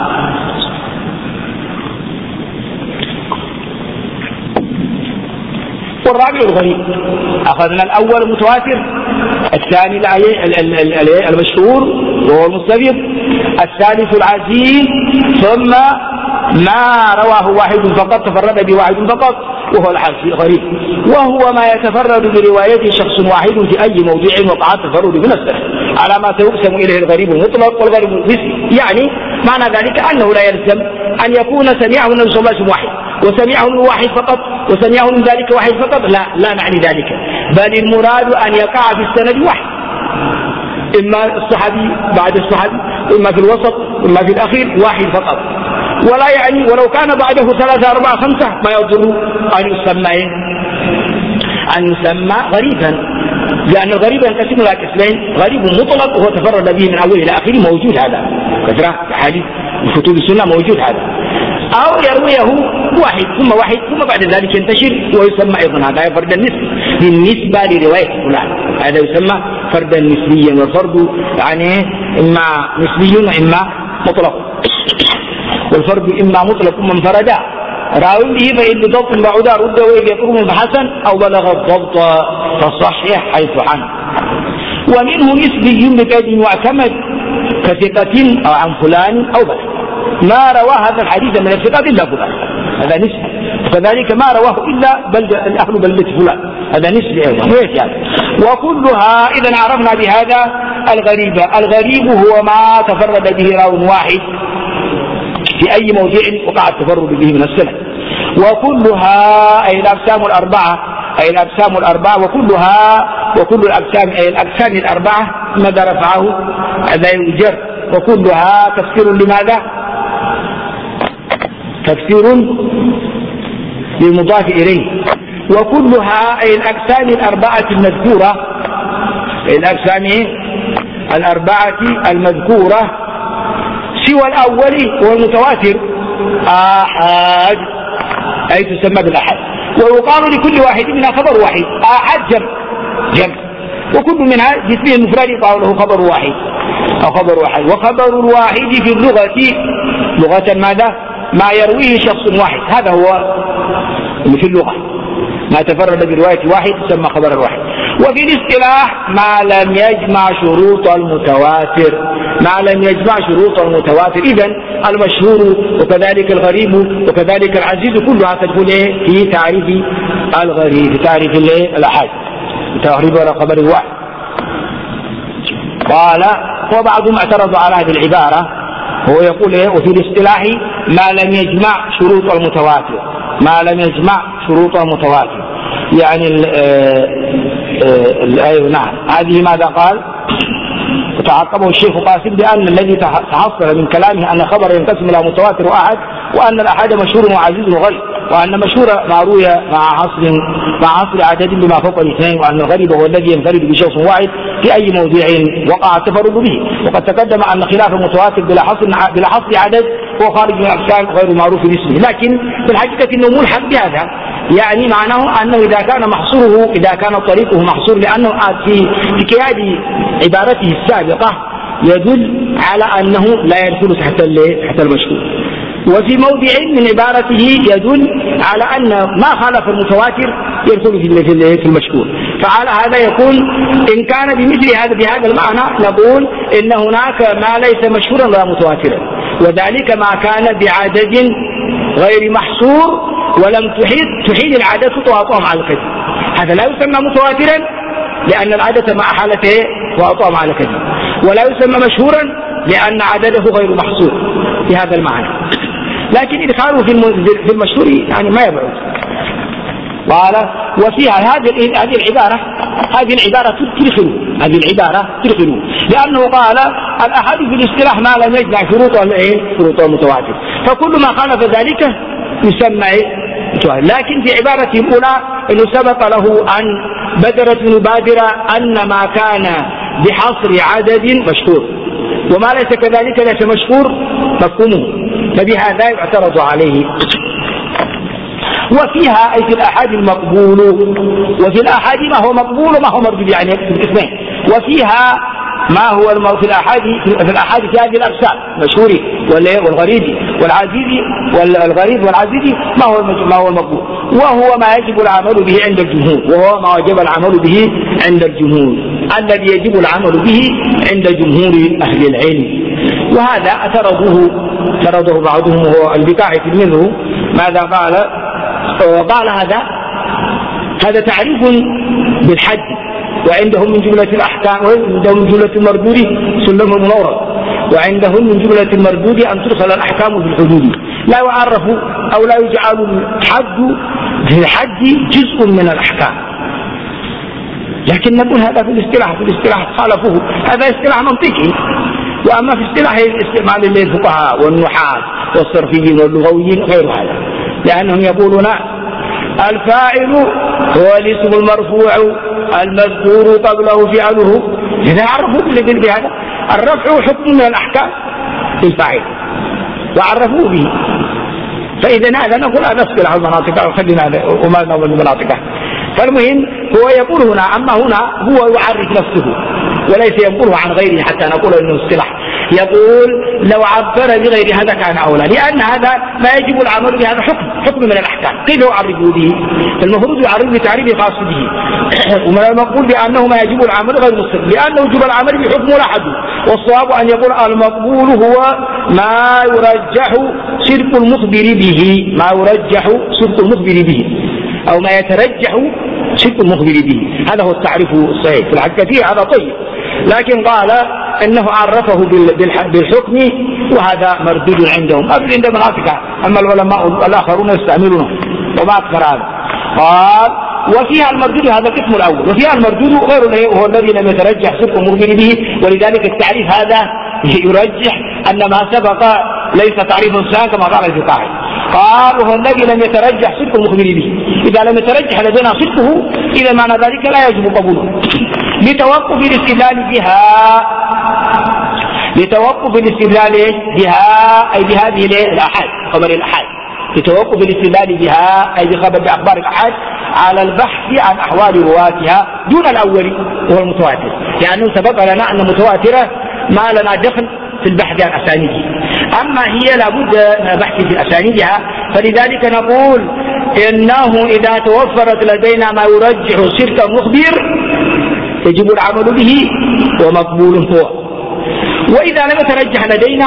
والرابع الغريب، أخذنا الأول متواتر، الثاني المشهور وهو المستفيض، الثالث العزيز، ثم ما رواه واحد فقط تفرد بواحد فقط وهو الغريب، وهو ما يتفرد بروايته شخص واحد في أي موضع وقع التفرد بنفسه على ما تقسم إليه الغريب المطلق والغريب المثلي. يعني معنى ذلك أنه لا يلزم أن يكون سمعه النبي صلى الله عليه وسلم واحد وسمعه من واحد فقط وسمعه من ذلك واحد فقط، لا لا نعني ذلك، بل المراد أن يقع في السند واحد، إما الصحابي بعد الصحابي، إما في الوسط، إما في الأخير، واحد فقط. ولا يعني ولو كان بعده ثلاثة أربعة خمسة ما يضر أن يسمى أن يسمى غريبا، لأن الغريب ينقسم إلى قسمين: غريب مطلق وهو تفرد به من أوله إلى آخره، موجود هذا كثرة حديث في كتب السنة موجود هذا، أو يرويه واحد ثم واحد ثم بعد ذلك ينتشر ويسمى أيضا هذا فردا نسبي بالنسبة لرواية فلان، هذا يسمى فردا نسبيا، والفرد يعني إما نسبي وإما مطلق، والفرد إما مطلق من فردا راوي به فإن بضبط بعدا رد وإذ يقوم فحسن أو بلغ الضبط فصحح حيث عنه. ومنه نسبي بقيد معتمد كثقة أو عن فلان أو بلغ، ما روى هذا الحديث من الثقات إلا فلان، هذا نسبي وكذلك ما رواه إلا بلد أهل بلدة فلان، هذا نسبي أيضا يعني. وكلها إذا عرفنا بهذا الغريب. الغريب هو ما تفرد به راو واحد في أي موضع وقع التفرد به من السنة. وكلها أي الأقسام الأربعة أي الأقسام الأربعة وكلها وكل الأقسام أي الأقسام الأربعة ماذا رفعه هذا يجر. وكلها تفسير لماذا؟ تفسير للمضاف إليه. وكلها أي الأقسام الأربعة المذكورة أي الأقسام الأربعة المذكورة سوى الأول هو المتواتر آحاد أي تسمى بالأحد. ويقال لكل واحد منها خبر واحد. آحاد جمع جمع وكل منها جسمه المفرد يقال له خبر واحد أو خبر واحد. وخبر الواحد في اللغة لغة ماذا؟ ما يرويه شخص واحد، هذا هو في اللغة ما تفرد برواية واحد تسمى خبر الواحد. وفي الاصطلاح ما لم يجمع شروط المتواتر ما لم يجمع شروط المتواتر. إذن المشهور وكذلك الغريب وكذلك العزيز كلها تدخل في تعريف الغريب في تعريف الأحاد تعريف خبر الواحد. قال وبعضهم اعترضوا على هذه العبارة هو يقول إيه وفي الاصطلاح ما لم يجمع شروط المتواتر ما لم يجمع شروط المتواتر يعني الآية. نعم هذه ماذا قال؟ تعقبه الشيخ قاسم بأن الذي تحصل من كلامه أن خبر ينقسم إلى متواتر وأحد وأن الأحد مشهور وعزيز وغريب وأن مشهور ما روي مع حصر مع حصر عدد بما فوق الاثنين وأن الغريب هو الذي ينفرد بشخص واحد في أي موضع وقع التفرد به. وقد تقدم أن خلاف المتواتر بلا حصر بلا حصر عدد هو خارج من الأقسام غير معروف باسمه. لكن في الحقيقة أنه ملحق بهذا يعني معناه أنه إذا كان محصوره إذا كان طريقه محصور لأنه في في كياد عبارته السابقة يدل على أنه لا يدخل تحت تحت المشهور. وفي موضع من عبارته يدل على أن ما خالف المتواتر يدخل في في المشهور. فعلى هذا يكون إن كان بمثل هذا بهذا المعنى نقول إن هناك ما ليس مشهورا ولا متواترا وذلك ما كان بعدد غير محصور ولم تحيل تحيل العادة تواطؤهم على الكذب. هذا لا يسمى متواترا لأن العادة مع حالته تواطؤهم على الكذب ولا يسمى مشهورا لأن عدده غير محصور في هذا المعنى. لكن إدخاله في المشهور يعني ما يبعد. قال وفيها هذه هذه العبارة هذه العبارة تدخل هذه العبارة تدخل لأنه قال الأحد في الاصطلاح ما لم يجمع شروط شروط المتواتر فكل ما خالف ذلك يسمى. لكن في عبارته الأولى أنه سبق له أن بدرت من بادرة أن ما كان بحصر عدد مشهور وما ليس كذلك ليس مشهور مفهومه فبهذا يعترض عليه. وفيها أي في الأحاد المقبول وفي الأحاد ما هو مقبول وما هو مردود يعني في الاثنين. وفيها ما هو في الأحاد في الأحاد في هذه الأقسام مشهور والغريب والعزيز والغريب والعزيز ما هو ما هو المقبول وهو ما يجب العمل به عند الجمهور وهو ما وجب العمل به عند الجمهور الذي يجب العمل به عند جمهور أهل العلم. وهذا اعترضوه اعترضه بعضهم وهو البقاعي تلميذه ماذا قال؟ قال هذا هذا تعريف بالحد وعندهم من جملة الأحكام وعندهم من جملة المردود سلم المورد وعندهم من جملة المردود أن تدخل الأحكام في الحدود لا يعرف أو لا يجعل الحد في الحد جزء من الأحكام. لكن نقول هذا في الاصطلاح في الاصطلاح خالفوه هذا اصطلاح منطقي. وأما في اصطلاح الاستعمال للفقهاء والنحاة والصرفيين واللغويين غير هذا لأنهم يقولون الفاعل هو الاسم المرفوع المذكور قبله فعله. إذا عرفوا بهذا الرفع حكم من الأحكام للفاعل وعرفوه به. فإذا هذا نقول هذا اصطلاح المناطق وخلينا هذا وما نقول المناطق. فالمهم هو يقول هنا أما هنا هو يعرف نفسه وليس يقوله عن غيره حتى نقول انه اصطلاح. يقول لو عبر بغير هذا كان أولى، لأن هذا ما يجب العمل بهذا حكم حكم من الأحكام، كيف يعرف به؟ المفروض يعرف بتعريف خاص به. ومن المقبول بأنه ما يجب العمل غير مصدق، لأنه يجب العمل بحكم واحد، والصواب أن يقول المقبول هو ما يرجح صدق المخبر به، ما يرجح صدق المخبر به، أو ما يترجح صدق المخبر به. هذا هو التعريف الصحيح. في الحقيقة هذا طيب، لكن قال انه عرفه بالحكم، وهذا مردود عندهم، أبدا عند مناطق، اما العلماء الاخرون يستعملونه وما اكثر هذا. قال وفيها المردود، هذا القسم الاول، وفيها المردود غير هو الذي لم يترجح صدق المخبر به، ولذلك التعريف هذا يرجح ان ما سبق ليس تعريف سان كما قال الفقهاء. قال وهو الذي لم يترجح صدق المخبر به، اذا لم يترجح لدينا صدقه اذا معنى ذلك لا يجب قبوله، لتوقف الاستدلال بها، لتوقف الاستدلال بها أي بهذه الأحاد، خبر الأحاد، لتوقف الاستدلال بها أي بخبر بأخبار الأحاد على البحث عن أحوال رواتها دون الأول وهو المتواتر، لأنه يعني سبق لنا أن متواترة ما لنا دخل في البحث عن أسانيدها، أما هي لابد من البحث في أسانيدها، فلذلك نقول إنه إذا توفرت لدينا ما يرجح صدق المخبر يجب العمل به ومقبول هو، وإذا لم يترجح لدينا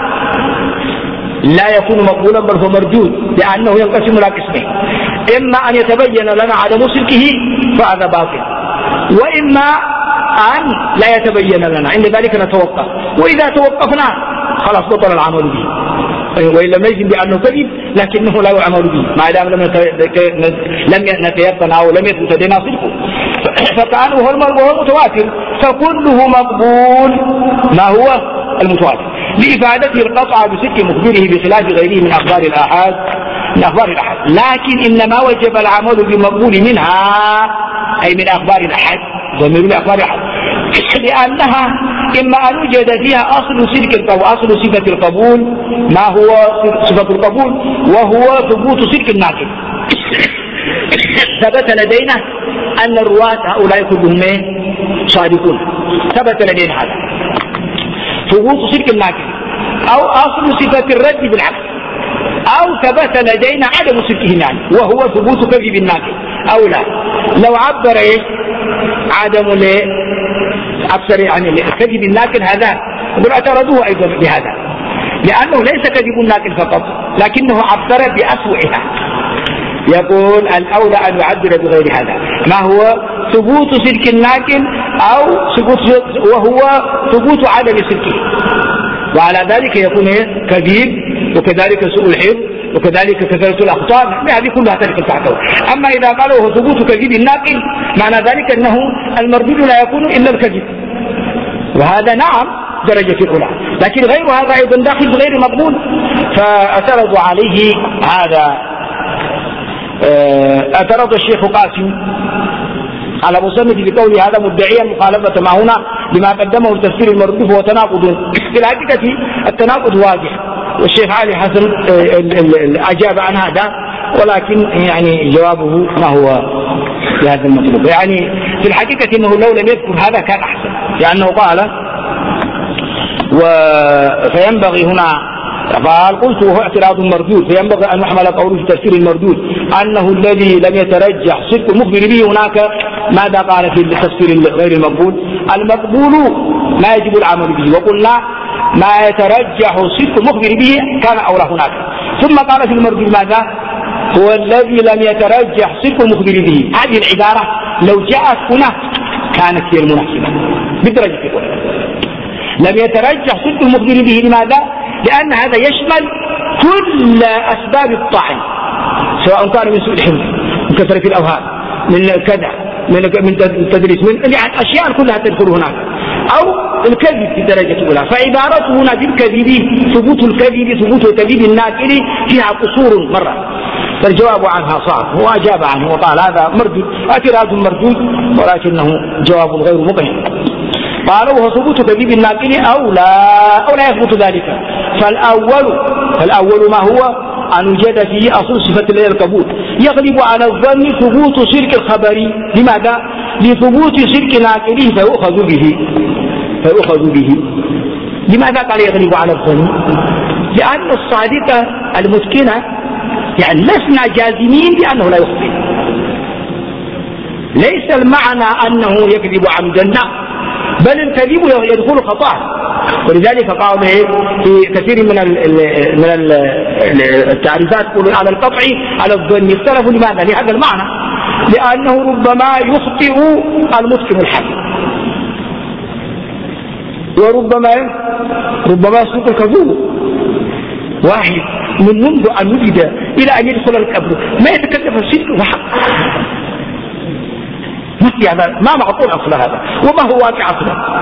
لا يكون مقبولا بل هو مردود، لأنه ينقسم إلى قسمين، إما أن يتبين لنا عدم صدقه فهذا باطل، وإما أن لا يتبين لنا، عند ذلك نتوقف، وإذا توقفنا خلاص بطل العمل به، وإن لم نجد بأنه كذب لكنه لا يعمل به ما دام لم نتيقن أو لم يثبت لدينا صدقه، فكأنه هو المتواتر، فكله مقبول ما هو المتواتر، لإفادته القطع بصدق مخبره بخلاف غيره من أخبار الآحاد من أخبار الآحاد، لكن إنما وجب العمل بالمقبول منها أي من أخبار الآحاد، ضمير لأخبار الآحاد، لأنها إما أن يوجد فيها أصل صدق القبول، أصل صفة القبول ما هو صفة القبول وهو ثبوت صدق الناقل. ثبت لدينا أن الرواة هؤلاء كلهم صادقون، ثبت لدينا هذا ثبوت صدق الناقل، أو أصل صفة الرد بالعكس، أو ثبت لدينا عدم صدقهم يعني وهو ثبوت كذب الناقل، أو لا لو عبر إيش عدم أكثر يعني كذب الناقل هذا يقول اعترضوه أيضا بهذا، لأنه ليس كذب الناقل فقط لكنه عبر بأسوئها، يقول الأولى أن يعبر بغير هذا ما هو ثبوت صدق الناقل أو ثبوت وهو ثبوت عدم صدقه، وعلى ذلك يكون كذب وكذلك سوء الحفظ وكذلك كثرة الأخطاء، هذه كلها تدخل تحته. أما إذا قالوا هو ثبوت كذب الناقل معنى ذلك أنه المردود لا يكون إلا الكذب، وهذا نعم درجة الأولى، لكن غير هذا أيضا داخل غير مقبول، فاعترضوا عليه هذا. اعترض الشيخ قاسم على مصنف بقوله هذا مدعيا مخالفة ما هنا لما قدمه التفسير المردود هو تناقض، في الحقيقة التناقض واضح، والشيخ علي حسن أجاب عن هذا، ولكن يعني جوابه ما هو بهذا المطلوب، يعني في الحقيقة انه لو لم يذكر هذا كان احسن، لانه قال فينبغي هنا قال قلت وهو اعتراض مردود، فينبغي ان نحمل قوله في تفسير المردود انه الذي لم يترجح صدق المخبر به، هناك ماذا قال في التفسير غير المقبول؟ المقبول ما يجب العمل به، وقلنا ما يترجح صدق المخبر به كان اولى هناك، ثم قال في المردود ماذا؟ هو الذي لم يترجح صدق المخبر به. هذه العبارة لو جاءت هنا كانت هي المناسبة بالدرجة الأولى، لم يترجح صدق المخبر به، لماذا؟ لأن هذا يشمل كل أسباب الطعن، سواء كان من سوء الحفظ، من كثرة الأوهام، من كذا، من تدريس، من يعني أشياء كلها تدخل هناك، أو الكذب في الدرجة الأولى، فعبارته هنا بالكذب ثبوت الكذب ثبوت كذب الناقل فيها قصور مرة، فالجواب عنها صعب، هو أجاب عنه وقال هذا مردود، اعتراض مردود ولكنه جواب غير مقنع. قالوا وهو ثبوت كذب الناقل أو لا أو لا يثبت ذلك، فالأول فالأول ما هو أن يوجد فيه أصل صفة القبول يغلب على الظن ثبوت شرك الخبري، لماذا؟ لثبوت شرك ناقله فيؤخذ به فيؤخذ به لماذا قال يغلب على الظن؟ لأن الصادقة المتقنة يعني لسنا جازمين بأنه لا يخطئ، ليس المعنى أنه يكذب عمدا، بل الكذب يدخل خطأ. ولذلك قالوا في كثير من من التعريفات يقولون على القطع على الظن، اختلفوا لماذا؟ لهذا المعنى، لأنه ربما يخطئ المتقن الحق، وربما ربما يصدق الكذوب. واحد من منذ أن ولد إلى أن يدخل القبر ما يتكلم الصدق وحق، يعني ما معقول أصل هذا، وما هو واقع أصلا.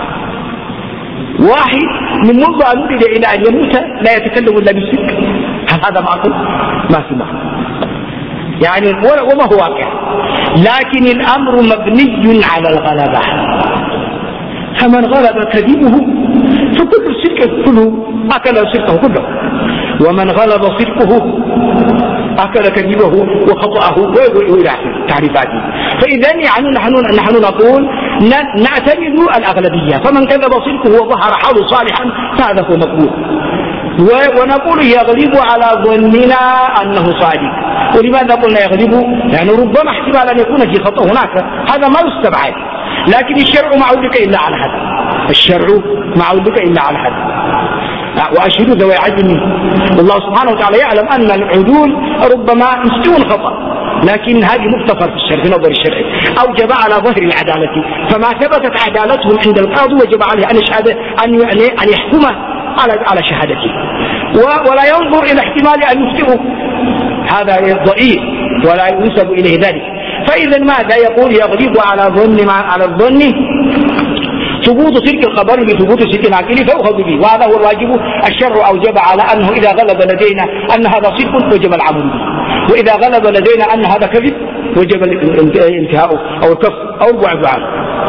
واحد من منذ أن ولد إلى أن يموت لا يتكلم إلا بالصدق، هل هذا معقول؟ ما في معقول يعني، وما هو واقع. لكن الأمر مبني على الغلبة، فمن غلب كذبه فكل الصدق كله أكل صدقه كله، ومن غلب صدقه أكل كذبه وخطأه وإلى تعريفاته. فإذا يعني نحن نحن نقول نعتمد الأغلبية، فمن كذب صدقه وظهر حاله صالحا فهذا هو مقبول، ونقول يغلب على ظننا أنه صادق. ولماذا قلنا يغلب؟ لأنه ربما احتمال أن يكون في خطأ هناك، هذا ما يستبعد، لكن الشرع ما عودك إلا على هذا، الشرع ما عودك إلا على هذا. وأشهدوا ذوي عدل منه، والله سبحانه وتعالى يعلم أن العدول ربما يستوون خطأ، لكن هذه مغتفر في الشرع في نظر الشرع، أوجب على ظهر العدالة، فما ثبتت عدالتهم عند القاضي وجب عليه أن يشهد أن أن يحكم على على شهادته، ولا ينظر إلى احتمال أن يخطئه، هذا ضئيل ولا ينسب إليه ذلك. فإذا ماذا يقول؟ يغلب على ظن على الظن ثبوت صدق الخبر بثبوت صدق العقل فيؤخذ به، وهذا هو الواجب. الشرع أوجب على أنه إذا غلب لدينا أن هذا صدق وجب العمل به، وإذا غلب لدينا أن هذا كذب وجب الانتهاء أو الكف أو البعد عنه.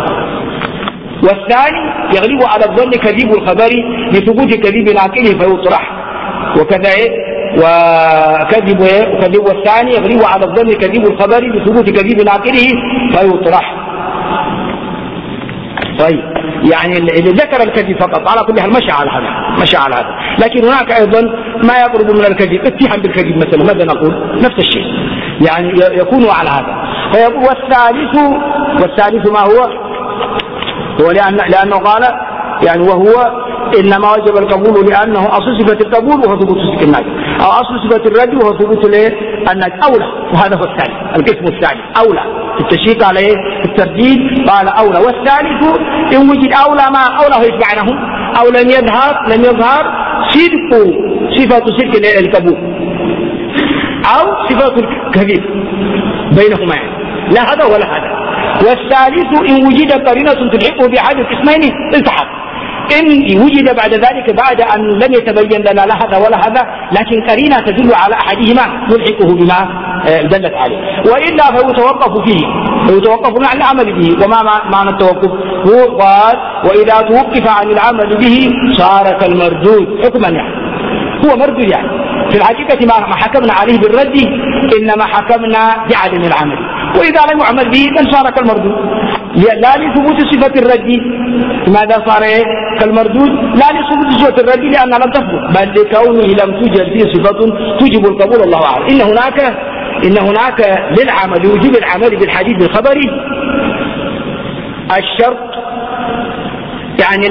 والثاني يغلب على الظن كذب الخبر بثبوت كذب العقل فيطرح، وكذا وكذب وكذب والثاني يغلب على الظن كذب الخبر بثبوت كذب عقله فيطرح. طيب يعني اللي ذكر الكذب فقط على كل حال مشى على هذا، مشى على هذا، لكن هناك ايضا ما يقرب من الكذب، اتهام بالكذب مثلا، ماذا نقول؟ نفس الشيء يعني يكون على هذا. فيقول والثالث والثالث ما هو؟ هو لأن لأنه قال يعني وهو إنما وجب القبول لأنه أصل صفة القبول وهو ثبوت صدق الناس، أو أصل صفة الرد وهو ثبوت الناس أولى، وهذا هو الثاني القسم الثاني أولى التشريك عليه الترديد قال أولى. والثالث إن وجد أولى ما أولى هو يتبعنه، أو لم يظهر لم يظهر صدق صفة صدق القبول أو صفة الكذب بينهما يعني. لا هذا ولا هذا. والثالث إن وجد قرينة تلحقه بأحد القسمين التحق، إن وجد بعد ذلك بعد أن لم يتبين لنا لا هذا ولا هذا، لكن قرينة تدل على أحدهما نلحقه بما دلت عليه، وإلا فيتوقف فيه، فيتوقف عن العمل به. وما معنى التوقف؟ هو قال وإذا توقف عن العمل به صار كالمردود حكما، يعني هو مردود يعني في الحقيقة ما حكمنا عليه بالرد إنما حكمنا بعدم العمل، وإذا لم يعمل به بل صار كالمردود، لا لثبوت صفة الرد. لماذا صار كالمردود؟ لا لثبوت صفة الرد لأنها لم تثبت، بل لكونه لم توجد فيه صفة توجب القبول. الله أعلم. إن هناك إن هناك للعمل وجوب العمل بالحديث الخبري الشرط، يعني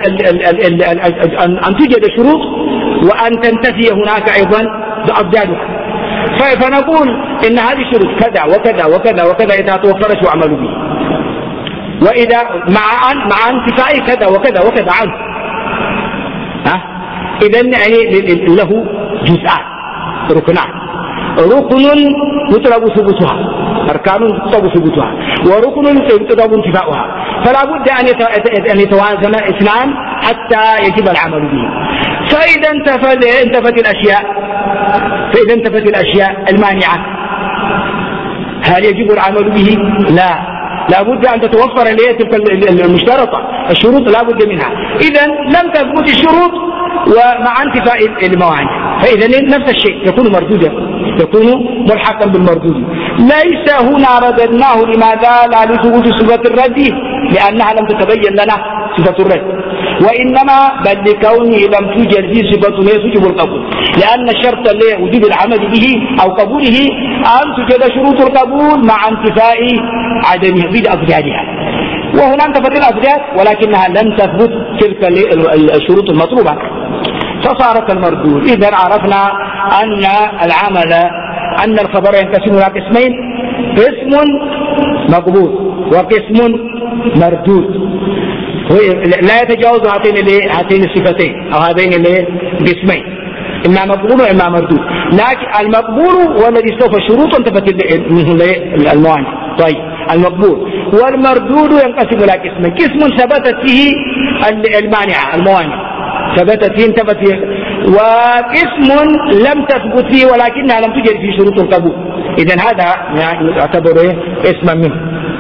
أن توجد شروط وأن تنتفي هناك أيضا أضدادها. فنقول إن هذه الشروط كذا وكذا وكذا وكذا إذا توفرت وعملوا به، وإذا مع مع انتفاء كذا وكذا وكذا عنه، ها إذن يعني له جزءان ركنان، ركن يطلب ثبوتها، أركان يطلب ثبوتها، وركن يطلب انتفاؤها، فلا بد أن يتوازن اثنان حتى يجب العمل به. فإذا انتفت انتفت الأشياء فإذا انتفت الأشياء المانعة هل يجب العمل به؟ لا، لا بد أن تتوفر تلك المشترطة، الشروط لا بد منها. إذا لم تثبت الشروط ومع انتفاء الموانع، فإذا نفس الشيء يكون مردودا، يكون ملحقا بالمردود. ليس هنا رددناه لماذا؟ لا لثبوت صفة الرد لأنها لم تتبين لنا صفة الرد، وإنما بل لكونه لم توجد فيه صفة يجب القبول، لأن الشرط لوجوب العمل به أو قبوله أن توجد شروط القبول مع انتفاء عدمه بأفرادها، وهنا انتفت الأفراد ولكنها لم تثبت تلك الشروط المطلوبة فصارت المردود. إذا عرفنا أن العمل أن الخبر ينقسم إلى قسمين، قسم مقبول وقسم مردود، لا يتجاوز هاتين هاتين الصفتين أو هذين القسمين، إما مقبول وإما مردود. لكن المقبول هو الذي استوفى الشروط وانتفت منه الموانع. طيب المقبول والمردود ينقسم إلى قسمين، قسم ثبتت فيه المانعة الموانع ثبتت فيه انتفت فيه، وقسم لم تثبت فيه ولكنها لم توجد فيه شروط القبول. إذن هذا يعتبر اسما منه.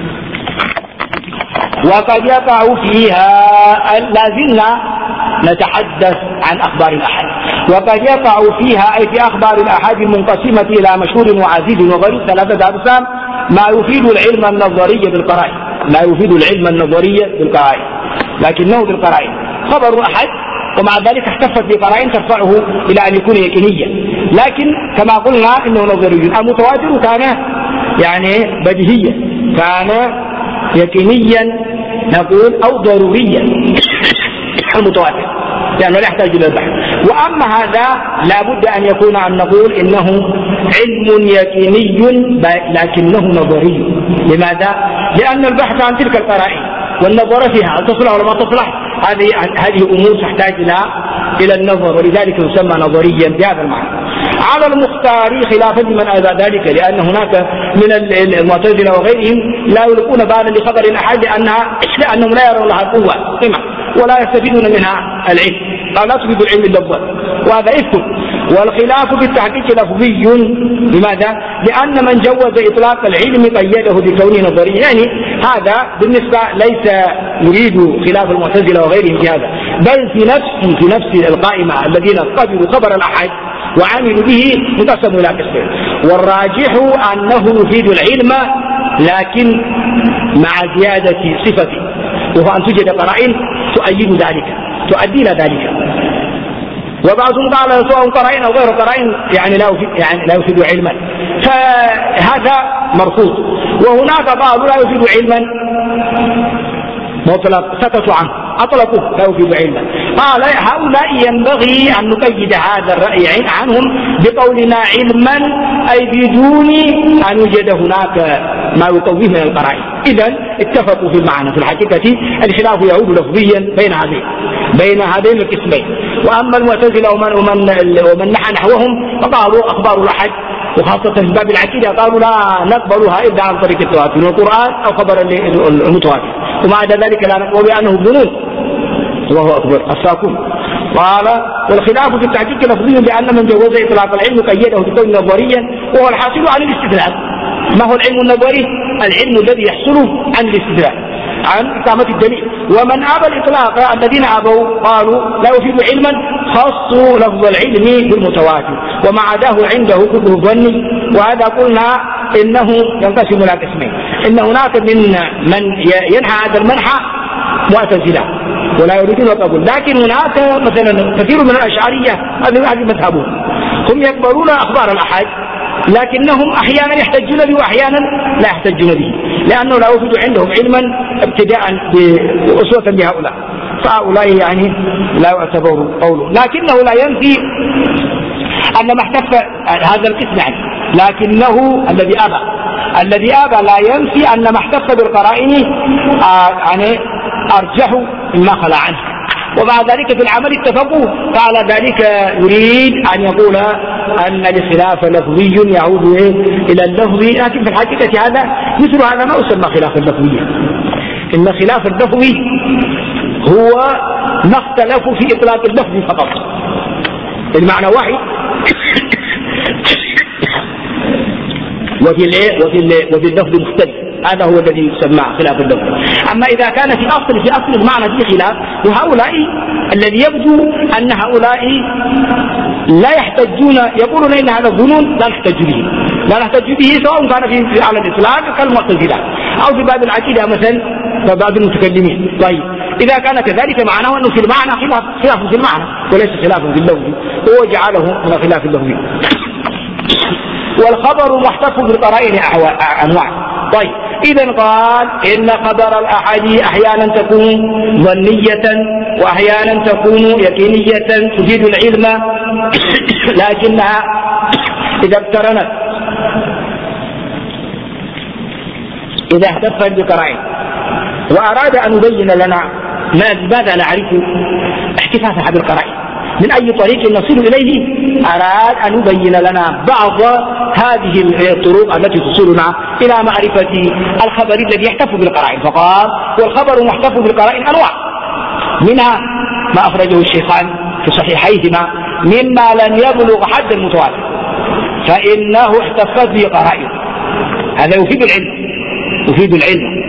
وقد يقع فيها، لازلنا نتحدث عن أخبار الأحد، وقد يقع فيها أي في أخبار الأحد المنقسمة إلى مشهور وعزيز وغريب ثلاثة أقسام ما يفيد العلم النظري بالقرائن، لا يفيد العلم النظري بالقرائن لكنه بالقرائن خبر أحد، ومع ذلك احتفت بقرائن ترفعه إلى أن يكون يقينيا، لكن كما قلنا إنه نظري. المتواتر كان يعني بديهيا، كان يقينيا نقول أو ضروريا المتواتر لأنه لا يحتاج إلى البحث. وأما هذا لا بد أن يكون أن نقول إنه علم يقيني لكنه نظري. لماذا؟ لأن البحث عن تلك القرائن والنظر فيها هل تصلح ولا ما تصلح، هذه هذه أمور تحتاج إلى إلى النظر، ولذلك يسمى نظريا بهذا المعنى. على المختار خلافا لمن أذى ذلك، لأن هناك من المعتزلة وغيرهم لا يلقون بالا لخبر الأحد لأنها لأنهم لا يرون لها قوة قيمة ولا يستفيدون منها العلم، أو لا تفيد العلم اللفظ، وهذا إفك. والخلاف في التحقيق لفظي، لماذا؟ لأن من جوز إطلاق العلم قيده بكونه نظريا، يعني هذا بالنسبة ليس يريد خلاف المعتزلة وغيرهم في هذا، بل في نفس في نفس القائمة الذين قبلوا خبر الأحد وعملوا به انقسموا إلى قسمين، والراجح أنه يفيد العلم لكن مع زيادة صفته، وهو أن توجد قرائن تؤيد ذلك تؤدي إلى ذلك. وبعضهم قال سواء قرائن أو غير قرائن يعني لا يفيد يعني لا يفيد علما، فهذا مرفوض. وهناك قالوا لا يفيد علما مطلق سكتوا عنه أطلقوه لا يفيد علما. قال هؤلاء ينبغي أن نقيد هذا الرأي عنهم بقولنا علما أي بدون أن يوجد هناك ما يقويه من القرائن. إذن اتفقوا في المعنى. في الحقيقة الخلاف يعود لفظيا بين هذين بين هذين القسمين. وأما المعتزلة ومن, ومن, ومن نحى نحوهم فقالوا أخبار الأحد وخاصة في باب العقيدة قالوا لا نقبلها إلا عن طريق التواتر من القرآن أو خبر المتواتر، ومع ذلك لا نقبل بأنه ظنون وهو أكبر الساكون. قال والخلاف في التحقيق لفظي لأن من جوز إطلاق العلم قيده بكون نظريا، وهو الحاصل عن الاستدلال. ما هو العلم النظري؟ العلم الذي يحصل عن الاستدلال عن إقامة الدليل. ومن أبى الإطلاق الذين أبوا قالوا لا يفيد علما خاصوا لفظ العلم بالمتواتر وما عداه عنده كله ظني. وهذا قلنا إنه ينقسم إلى قسمين، إن هناك من من ينحى هذا المنحى معتزلة ولا يريدون القبول، لكن هناك مثلا كثير من الأشعرية هذه مذهبهم هم يقبلون أخبار الأحد لكنهم أحيانا يحتجون به وأحيانا لا يحتجون به، لأنه لا يوجد عندهم علما ابتداء بأسوة بهؤلاء، فهؤلاء يعني لا يعتبر قوله. لكنه لا ينفي أن ما احتف هذا القسم يعني، لكنه الذي أبى الذي أبى لا ينفي أن ما احتف بالقرائن يعني أرجح مما خلا عنه. ومع ذلك في العمل اتفقوا، فعلى ذلك يريد أن يقول أن الخلاف لفظي يعود إلى اللفظ، لكن في الحقيقة هذا مثل هذا ما يسمى خلاف اللفظي. إن خلاف اللفظي هو ما اختلفوا في إطلاق اللفظ فقط، المعنى واحد وفي وفي وفي اللفظ مختلف، هذا هو الذي يسمى خلاف اللفظ. أما إذا كان في أصل في أصل المعنى في خلاف، وهؤلاء الذي يبدو أن هؤلاء لا يحتجون يقولون إن هذا الظنون لا نحتج به لا نحتج به سواء كان في على الإطلاق كالمعتزلة أو في باب العقيدة مثلا فبعض المتكلمين. طيب إذا كان كذلك معناه أنه في المعنى خلاف خلاف في المعنى وليس خلاف في اللفظ، هو جعله من خلاف اللفظ. والخبر محتف بالقرائن أنواع. طيب إذا قال إن خبر الأحد أحيانا تكون ظنية وأحيانا تكون يقينية تفيد العلم، لكنها إذا اقترنت إذا احتفت بقرائن وأراد أن يبين لنا ماذا نعرف احتفاظها بالقرائن من أي طريق نصل إليه، أراد أن يبين لنا بعض هذه الطرق التي توصلنا إلى معرفة الخبر الذي يحتف بالقرائن. فقال والخبر محتف بالقرائن أنواع، منها ما أخرجه الشيخان في صحيحيهما مما لم يبلغ حد المتواتر فإنه احتفت به قرائن، هذا يفيد العلم يفيد العلم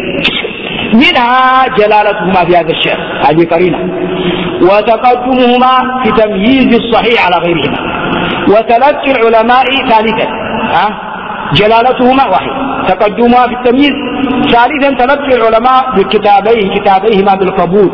منها جلالتهما في هذا الشيء، هذه قرينة، وتقدمهما في تمييز الصحيح على غيرهما، وتلقي العلماء ثالثا أه؟ جلالتهما واحد، تقدمها في التمييز، ثالثا تلقي العلماء بكتابيه كتابيهما بالقبول،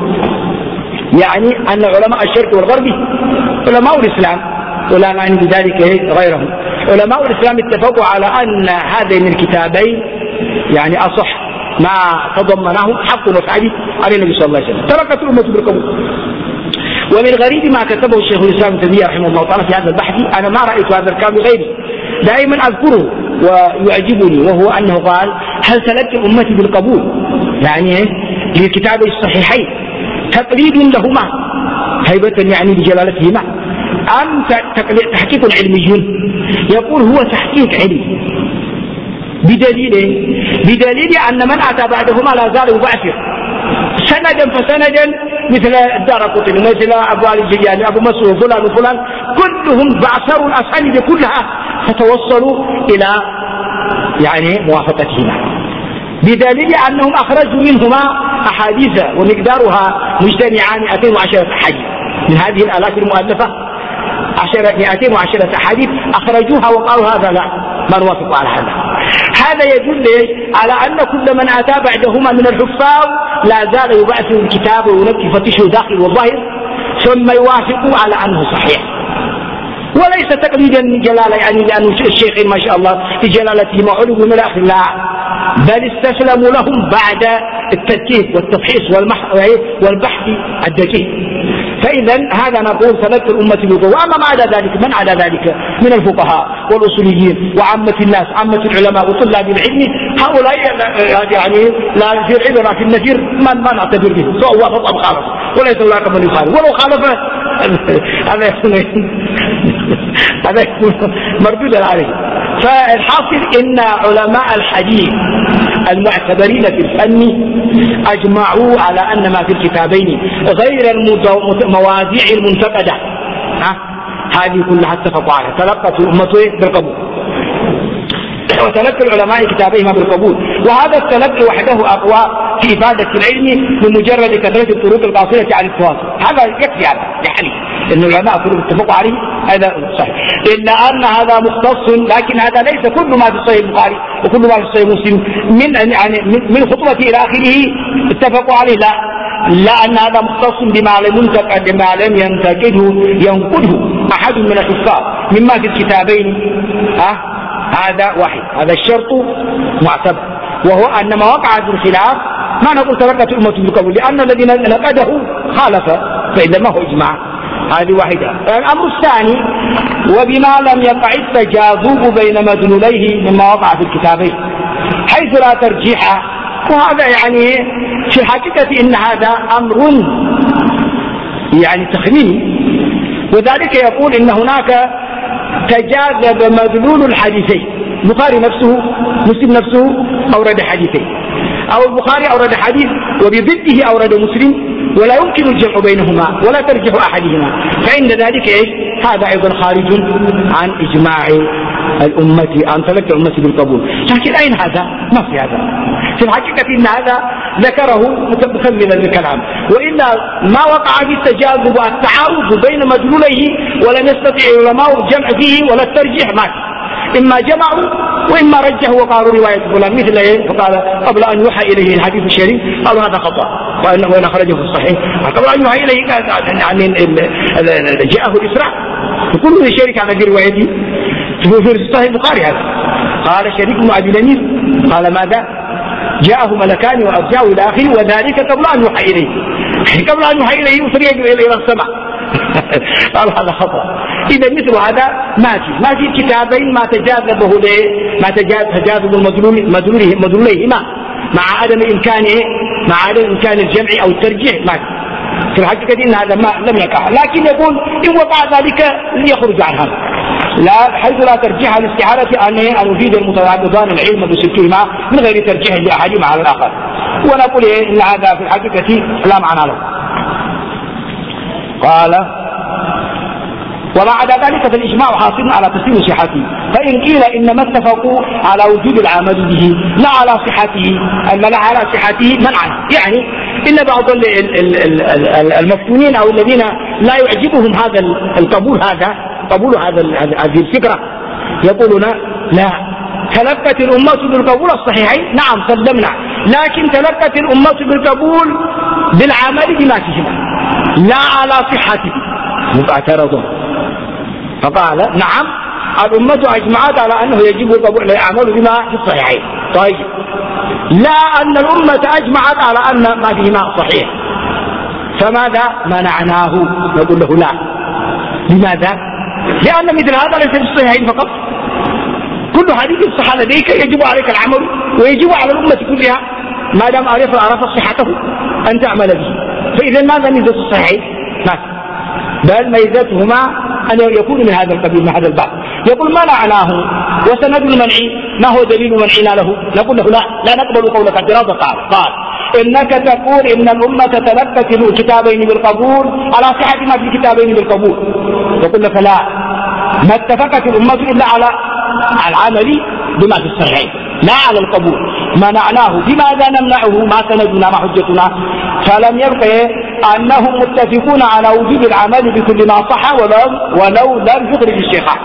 يعني أن علماء الشرق والغرب علماء الإسلام ولا نعني بذلك غيرهم، علماء الإسلام اتفقوا على أن هذين الكتابين يعني أصح ما تضمنه حق وثابت على النبي صلى الله عليه وسلم، تركت الأمة بالقبول. ومن غريب ما كتبه الشيخ الإسلام ابن تيمية رحمه الله تعالى في هذا البحث، أنا ما رأيت هذا الكلام بغيري، دائما أذكره ويعجبني، وهو أنه قال هل تلقي الأمة بالقبول يعني للكتابين الصحيحين تقليد لهما هيبة يعني بجلالتهما، أم تحقيق علمي؟ يقول هو تحقيق علمي بدليل بدليل أن من أتى بعدهما لا زال يبعثر سندا فسندا مثل الدارقطني مثل أبو علي الجياني أبو مسعود فلان وفلان كلهم بعثروا الأسانيد كلها فتوصلوا إلى يعني موافقتهما، بدليل أنهم أخرجوا منهما أحاديث ومقدارها مجتمعان مئتين وعشرة أحاديث من هذه الآلاف المؤلفة، عشرة مئتين وعشرة أحاديث أخرجوها وقالوا هذا لا ما نوافق على هذا. هذا يدل على أن كل من أتى بعدهما من الحفاظ لا زال يبعث الكتاب وينقي فتشه داخل والظاهر ثم يوافق على أنه صحيح، وليس تقليدا جلالة يعني لأن الشيخ ما شاء الله في جلالته وعلو من الآخر، لا بل استسلموا لهم بعد التدقيق والتفحيص والبحث الدقيق. فإذا هذا نقول تلقي الأمة بالقبول. أما ما عدا ذلك من عدا ذلك من الفقهاء والأصوليين وعامة الناس عامة العلماء وطلاب العلم هؤلاء يعني لا في العبرة في النذير من ما نعتبر به سواء وافق أم خالف، وليس هناك من يخالف، ولو خالف هذا يكون هذا يكون مردودا عليه. فالحاصل إن علماء الحديث المعتبرين في الفن أجمعوا على أن ما في الكتابين غير المواضيع المنتقدة ها هذه كلها اتفقوا عليها، تلقت الأمة بالقبول وتلقى العلماء كتابيهما بالقبول، وهذا التلقي وحده أقوى في إفادة العلم بمجرد كثرة الطرق القاصرة عن التواصل، هذا يكفي هذا يعني إن العلماء كلهم اتفقوا عليه هذا صحيح. إلا أن هذا مختص، لكن هذا ليس كل ما في صحيح البخاري وكل ما في صحيح مسلم من يعني من خطبة إلى آخره اتفقوا عليه، لا لأن هذا مختص بما لم ينتقد بما لم ينتقده ينقده أحد من الحفاظ مما في الكتابين ها هذا واحد، هذا الشرط معتبر، وهو أن ما وقع في الخلاف ما نقول تلقت الأمة بالقبول لأن الذي نقده خالف، فإذا ما هو إجماع. هذه واحدة. الأمر الثاني وبما لم يقع التجاذب بين مدلوليه مما وقع في الكتابين حيث لا ترجيح، وهذا يعني في الحقيقة إن هذا أمر يعني تخميني، وذلك يقول إن هناك تجاذب مدلول الحديثين، البخاري نفسه مسلم نفسه أورد حديثين، أو البخاري أورد حديث وبضده أورد مسلم، ولا يمكن الجمع بينهما ولا ترجح أحدهما، فإن ذلك إيش؟ هذا أيضا خارج عن إجماع الأمة عن تلقي الأمة بالقبول. لكن أين هذا؟ ما في هذا في الحقيقة، إن هذا ذكره مكملا للكلام، وإلا ما وقع في التجاذب والتعارض بين مدلوليه ولم يستطيع العلماء الجمع فيه ولا الترجيح، ما في إما جمعوا وإما رجه وقالوا رواية فلان مثل إيه فقال قبل أن يوحى إليه الحديث الشريف قالوا هذا خطأ وإن أخرجه في الصحيح قبل أن يوحى إليه يعني جاءه الإسراء كل شريك هذا في روايته في الصحيح البخاري هذا قال شريك بن أبي نمير قال ماذا جاءه ملكان وأرجاه إلى آخره وذلك قبل أن يوحى إليه قبل أن يوحى إليه يسري إلى السماء قال هذا خطأ. إذا مثل هذا ما في ما في كتابين ما تجاذبه ما تجاذب المدلول مدلوليهما مع عدم إمكانه مع عدم إمكان الجمع أو الترجيح ما في في الحقيقة إن هذا ما لم يقع لكن يقول إن وقع ذلك ليخرج عن هذا لا حيث لا ترجيح الاستعارة أن يفيد المتعاقدان العلم بسلكهما من غير ترجيح لأحدهما على الآخر ونقول إن هذا في الحقيقة لا معنى له. قال وبعد ذلك فالإجماع حاصل على تسليم صحته فإن قيل إنما اتفقوا على وجود العمل به لا على صحته أما لا على صحته منعا يعني إن بعض المفتونين أو الذين لا يعجبهم هذا القبول هذا قبول هذا هذه الفكرة يقولون لا تلقت الأمة بالقبول الصحيحين نعم سلمنا لكن تلقت الأمة بالقبول بالعمل بما فيهما لا على صحته اعترضوا فقال نعم الأمة أجمعت على أنه يجب القبول العمل بما في الصحيحين طيب لا أن الأمة أجمعت على أن ما فيهما صحيح فماذا منعناه نقول له لا لماذا لأن مثل هذا ليس في الصحيحين فقط كل حديث صح لديك يجب عليك العمل ويجب على الأمة كلها ما دام عرف صحته أن تعمل به فإذا ماذا ميزة الصحيحين ما بل ميزتهما أن يكون من هذا القبيل من هذا الباب يقول ما معناه وسند المنع ما هو دليل منعنا له نقول له لا لا نقبل قولك اعتراضا قال قال إنك تقول إن الأمة تلقت الكتابين بالقبول على صحة ما في الكتابين بالقبول يقول لك لا ما اتفقت الأمة إلا على العمل بما في الصحيحين لا على القبول منعناه بماذا نمنعه ما سندنا ما حجتنا فلم يبق أنهم متفقون على وجوب العمل بكل ما صح ولو, ولو لم يخرج الشيخان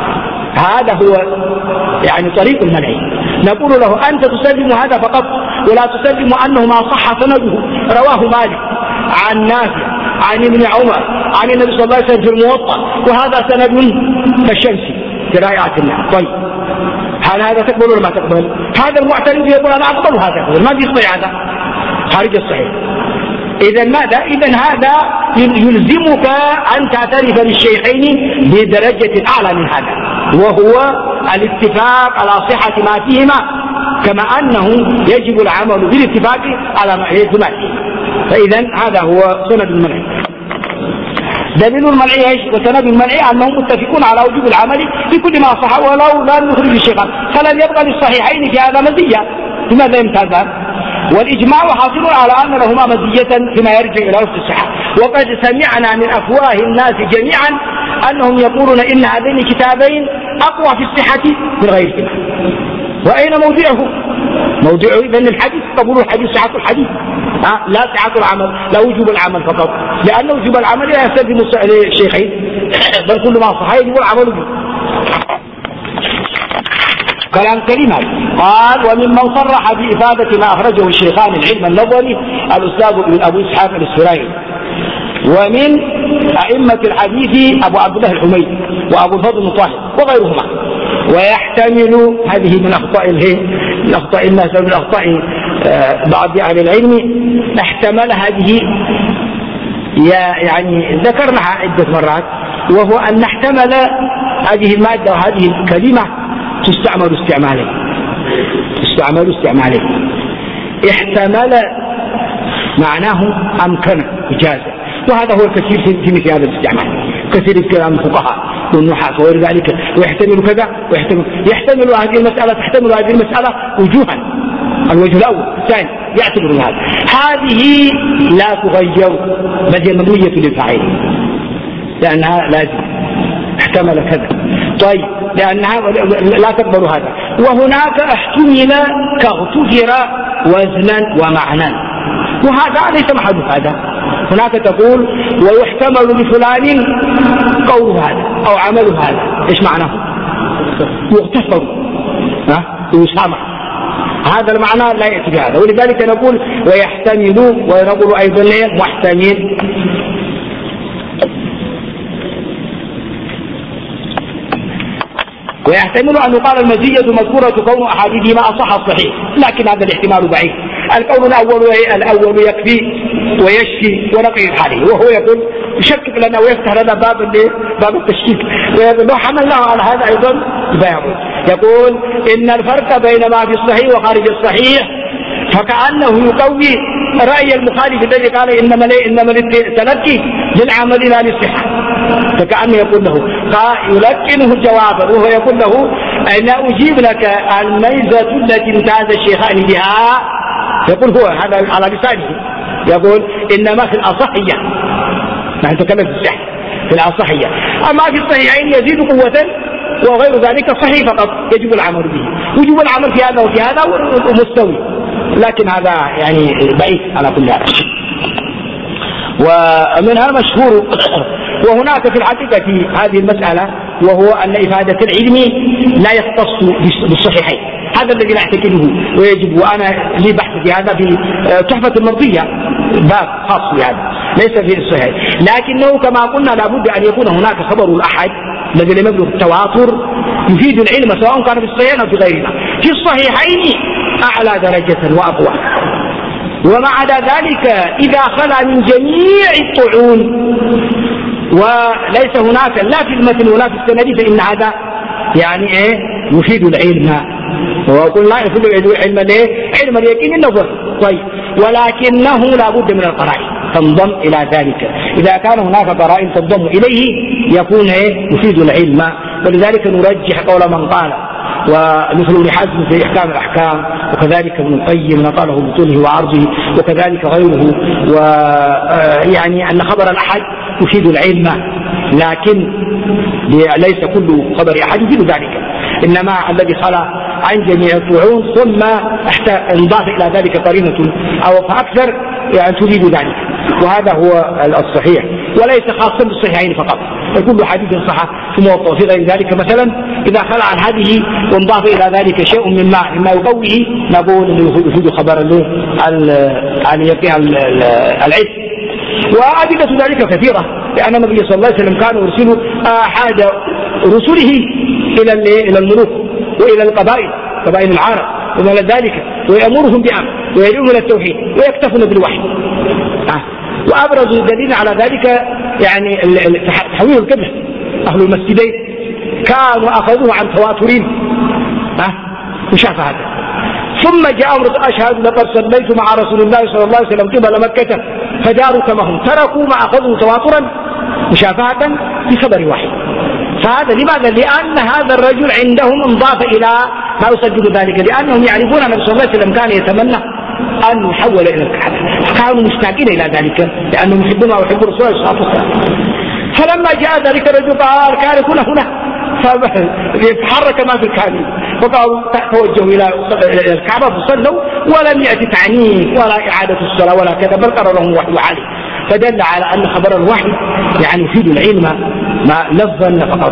هذا هو يعني طريق المنع نقول له أنت تسلم هذا فقط ولا تسلم أنه ما صح سنده رواه مالك عن نافع عن ابن عمر عن النبي صلى الله عليه وسلم في الموطأ وهذا سند كالشمس في رائعة الله طيب هل هذا تقبل ولا ما تقبل هذا المعترض يقول أنا أقبل هذا ما بيصير هذا خارج الصحيح إذا ماذا إذا هذا يلزمك أن تعترف بالشيخين بدرجة أعلى من هذا وهو الاتفاق على صحة ما فيهما كما أنه يجب العمل بالاتفاق على ما فيهما فإذا هذا هو سند المنع دليل المنع ايش وسند المنع أنهم متفقون على وجوب العمل بكل ما صح ولو لا نخرج الشيخان فلن يبقى للصحيحين في هذا مزية لماذا يمتازان والإجماع حاصل على أن لهما مزية فيما يرجع إلى وقت الصحة وقد سمعنا من أفواه الناس جميعا أنهم يقولون إن هذين الكتابين أقوى في الصحة من غيرهما وأين موضعه موضعه إذن الحديث قبول الحديث صحة الحديث ها؟ لا صحة العمل لا وجوب العمل فقط لأن وجوب العمل لا يستلزم الشيخين بل كل ما صح يجب العمل به كلام كلمة قال وممن صرح بإفادة ما أخرجه الشيخان العلم النظري الأستاذ ابن أبو إسحاق الإسفرايني ومن أئمة الحديث أبو عبد الله الحميدي وأبو الفضل بن طاهر وغيرهما ويحتمل هذه من أخطاء من أخطاء الناس ومن أخطاء بعض أهل العلم احتمل هذه يعني ذكرناها عدة مرات وهو أن نحتمل هذه المادة وهذه الكلمة تستعمل استعمالين تستعمل استعمالين احتمل معناه أمكن إجازة وهذا هو الكثير في مثل هذا الاستعمال كثير في كلام الفقهاء والنحاة وغير ذلك ويحتمل كذا ويحتمل يحتمل هذه المسألة تحتمل هذه المسألة وجوها الوجه الأول الثاني يعتبر هذا هذه لا تغير بل هي مبنية للفاعل لأنها لازم احتمل كذا طيب لأنها لا تقبل هذا وهناك احتمل كاغتفر وزنا ومعنى وهذا ليس محل هذا هناك تقول ويحتمل لفلان قول هذا أو عمل هذا إيش معناه يغتفر ها يسامح. هذا المعنى لا يأتي بهذا، ولذلك نقول ويحتمل، ونقول أيضا محتمل. ويحتمل أن يقال المزية مذكورة كون أحاديثهما أصح الصحيح، لكن هذا الاحتمال بعيد. القول الأول الأول يكفي ويشفي ونقي عليه، وهو يقول يشكك لنا ويفتح لنا باب باب التشكيك، ولو حملناه على هذا أيضا يبين. يقول إن الفرق بين ما في الصحيح وخارج الصحيح فكأنه يقوي رأي المخالف الذي قال إنما إنما التلقي للعمل لا للصحة، فكأنه يقول له يلقنه جوابا وهو يقول له أنا أجيب لك الميزة التي امتاز الشيخان بها. يقول هو هذا على لسانه، يقول إنما في الأصحية، نحن نتكلم في الصحة، في الأصحية، أما في الصحيحين يزيد قوة وغير ذلك صحيح فقط يجب العمل به. وجب العمل في هذا وفي هذا مستوي، لكن هذا يعني بعيد على كل هذا. ومنها المشهور، وهناك في الحقيقة في هذه المسألة، وهو أن إفادة العلم لا يختص بالصحيحين، هذا الذي نعتقده ويجب. وأنا لي بحث في هذا في تحفة المرضية، باب خاص بهذا ليس في الصحيح، لكنه كما قلنا لابد أن يكون هناك خبر الأحد الذي لم يبلغ التواتر يفيد العلم سواء كان في الصحيحين أو في غيرهما. في الصحيحين أعلى درجة وأقوى. ومع ذلك إذا خلا من جميع الطعون وليس هناك لا في المتن ولا في السند فإن هذا يعني إيه يفيد العلم. وقلنا لا يفيد العلم ليه؟ علم اليقين النظر. طيب، ولكنه لا بد من القرائن تنضم إلى ذلك. إذا كان هناك قرائن تنضم إليه يكون إيه يفيد العلم. ولذلك نرجح قول من قال، ومثل ابن حزم في إحكام الأحكام، وكذلك ابن القيم نقله بطوله وعرضه، وكذلك غيره، ويعني أن خبر الأحد يفيد العلم، لكن ليس كل خبر أحد يفيد ذلك، إنما الذي خلا عن جميع الطعون ثم انضاف إلى ذلك قرينة أو فأكثر يعني تفيد ذلك. وهذا هو الصحيح، وليس خاصا بالصحيحين فقط، فكل حديث صح في موضوع في غير ذلك. مثلا إذا خلع عن هذه وانضاف إلى ذلك شيء مما مما يقويه نقول أنه يفيد خبر عن يقين العلم. وأدلة ذلك كثيرة، لأن النبي صلى الله عليه وسلم كان يرسل أحد رسله إلى إلى الملوك وإلى القبائل قبائل العرب وما إلى ذلك، ويأمرهم بأمر ويدعوهم إلى التوحيد ويكتفون بالوحي. آه. وأبرز دليل على ذلك يعني تحويل القبلة. أهل المسجدين كانوا أخذوه عن تواترين، آه. وشاف هذا. ثم جاء أمر أشهد لقد صليت مع رسول الله صلى الله عليه وسلم قبل مكة فداروا كما هم، تركوا ما أخذوا تواترا مشافهة بخبر واحد. فهذا لماذا؟ لأن هذا الرجل عندهم انضاف إلى ما يسجل ذلك، لأنهم يعرفون أن رسول الله صلى الله عليه وسلم كان يتمنى أن يحول إلى الكعبة، كانوا مشتاقين إلى ذلك لأنهم يحبون ويحبون رسول الله صلى الله عليه وسلم. فلما جاء ذلك الرجل قال كان يكون هنا، فحرك ما في الكعبة فقالوا توجهوا إلى الكعبة فصلوا، ولم يأتي تعنيف ولا إعادة الصلاة ولا كذا، بل قررهم وحي عليه. فدل على أن خبر الوحي يعني يفيد العلم ما لفظا فقط.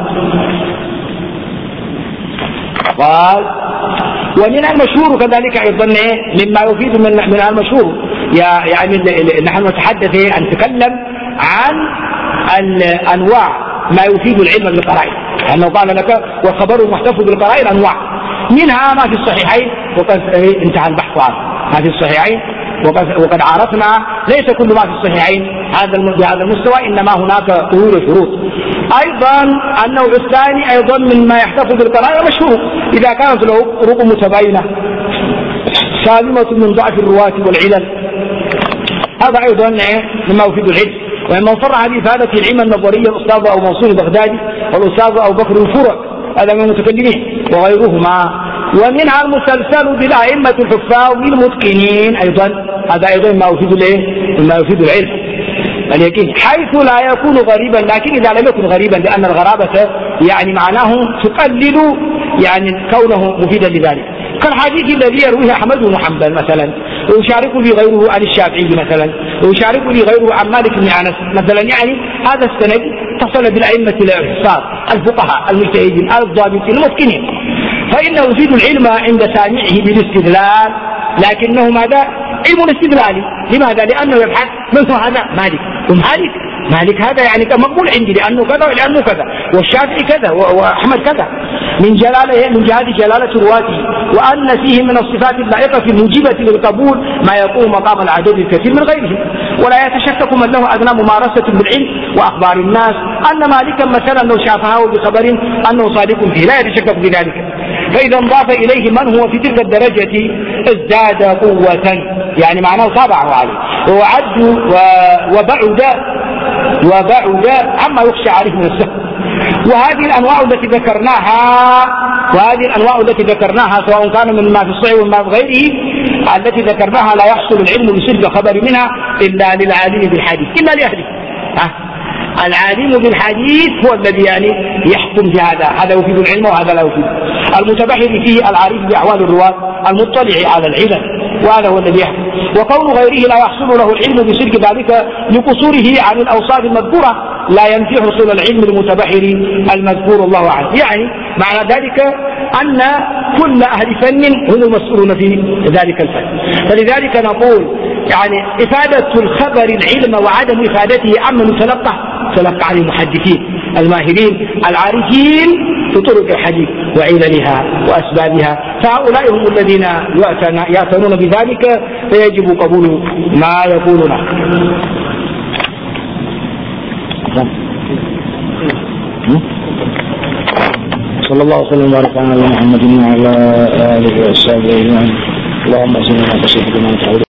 قال ومن المشهور كذلك أيضا مما يفيد من من المشهور يعني نحن نتحدث أن نتكلم عن الأنواع ما يفيد العلم بالقرائن، لأنه قال لك والخبر المحتفظ بالقرائن أنواع، منها ما في الصحيحين وقد انتهى البحث عنه ما في الصحيحين، وقد, وقد عرفنا ليس كل ما في الصحيحين هذا بهذا المستوى، إنما هناك قيود وشروط. أيضا النوع الثاني أيضا مما يحتفظ بالقرائن مشهور إذا كانت له طرق متباينة سالمة من ضعف الرواة والعلل، هذا أيضا مما يفيد العلم. ومن صرح بإفادة العلم النظرية الأستاذ أو منصور البغدادي والأستاذ أبو بكر الفرق، هذا من المتكلمين وغيرهما. ومنها المسلسل بالأئمة الحفاظ والمتقنين أيضا، هذا أيضا ما يفيد ما يفيد العلم اليقين، حيث لا يكون غريبا، لكن إذا لم يكن غريبا لأن الغرابة يعني معناه تقلل يعني كونه مفيدا لذلك، كالحديث الذي يرويه أحمد بن حنبل مثلا ويشارك لي غيره عن الشافعي مثلا ويشارك لي غيره عن مالك بن أنس مثلا، يعني هذا السند اتصل بالأئمة الحفاظ الفقهاء المجتهدين الضابطين المتقنين. فإنه يفيد العلم عند سامعه بالاستدلال، لكنه ماذا؟ علم استدلالي. لماذا؟ لأنه يبحث من هو هذا؟ مالك. ومالك مالك هذا يعني مقبول عندي لأنه كذا ولأنه كذا، والشافعي كذا وأحمد كذا، من جلاله من جهة جلالة رواته، وأن فيه من الصفات اللائقة الموجبة للقبول ما يقوم مقام العدد الكثير من غيره. ولا يتشكك من له أدنى ممارسة بالعلم وأخبار الناس أن مالكا مثلا لو شافهه بخبر أنه صادق فيه، لا يتشكك في ذلك. فإذا انضاف إليه من هو في تلك الدرجة ازداد قوة، يعني معناه تابعه عليه وعد وبعد وبعد عما يخشى عليه من السهل. وهذه الأنواع التي ذكرناها وهذه الأنواع التي ذكرناها سواء كان مما في الصحيح وما في غيره التي ذكرناها لا يحصل العلم بصدق خبر منها إلا للعالم بالحديث، إلا لأهله. العالم بالحديث هو الذي يعني يحكم في هذا، هذا يفيد العلم وهذا لا يفيد. المتبحر فيه العارف بأحوال الرواة المطلع على العلل، وهذا هو الذي يحكم. وكون غيره لا يحصل له العلم بصدق ذلك لقصوره عن الأوصاف المذكورة لا ينفي حصول العلم المتبحر المذكور الله عنه. يعني معنى ذلك أن كل أهل فن هم المسؤولون في ذلك الفن. فلذلك نقول يعني إفادة الخبر العلم وعدم إفادته عمن يتلقى تلقى عن المحدثين الماهرين العارفين في طرق الحديث وعللها وأسبابها، فهؤلاء هم الذين يعتنون بذلك، فيجب قبول ما يقولونه. صلى الله وسلم وبارك على محمد وعلى آله وصحبه أجمعين. اللهم صل على سيدنا محمد.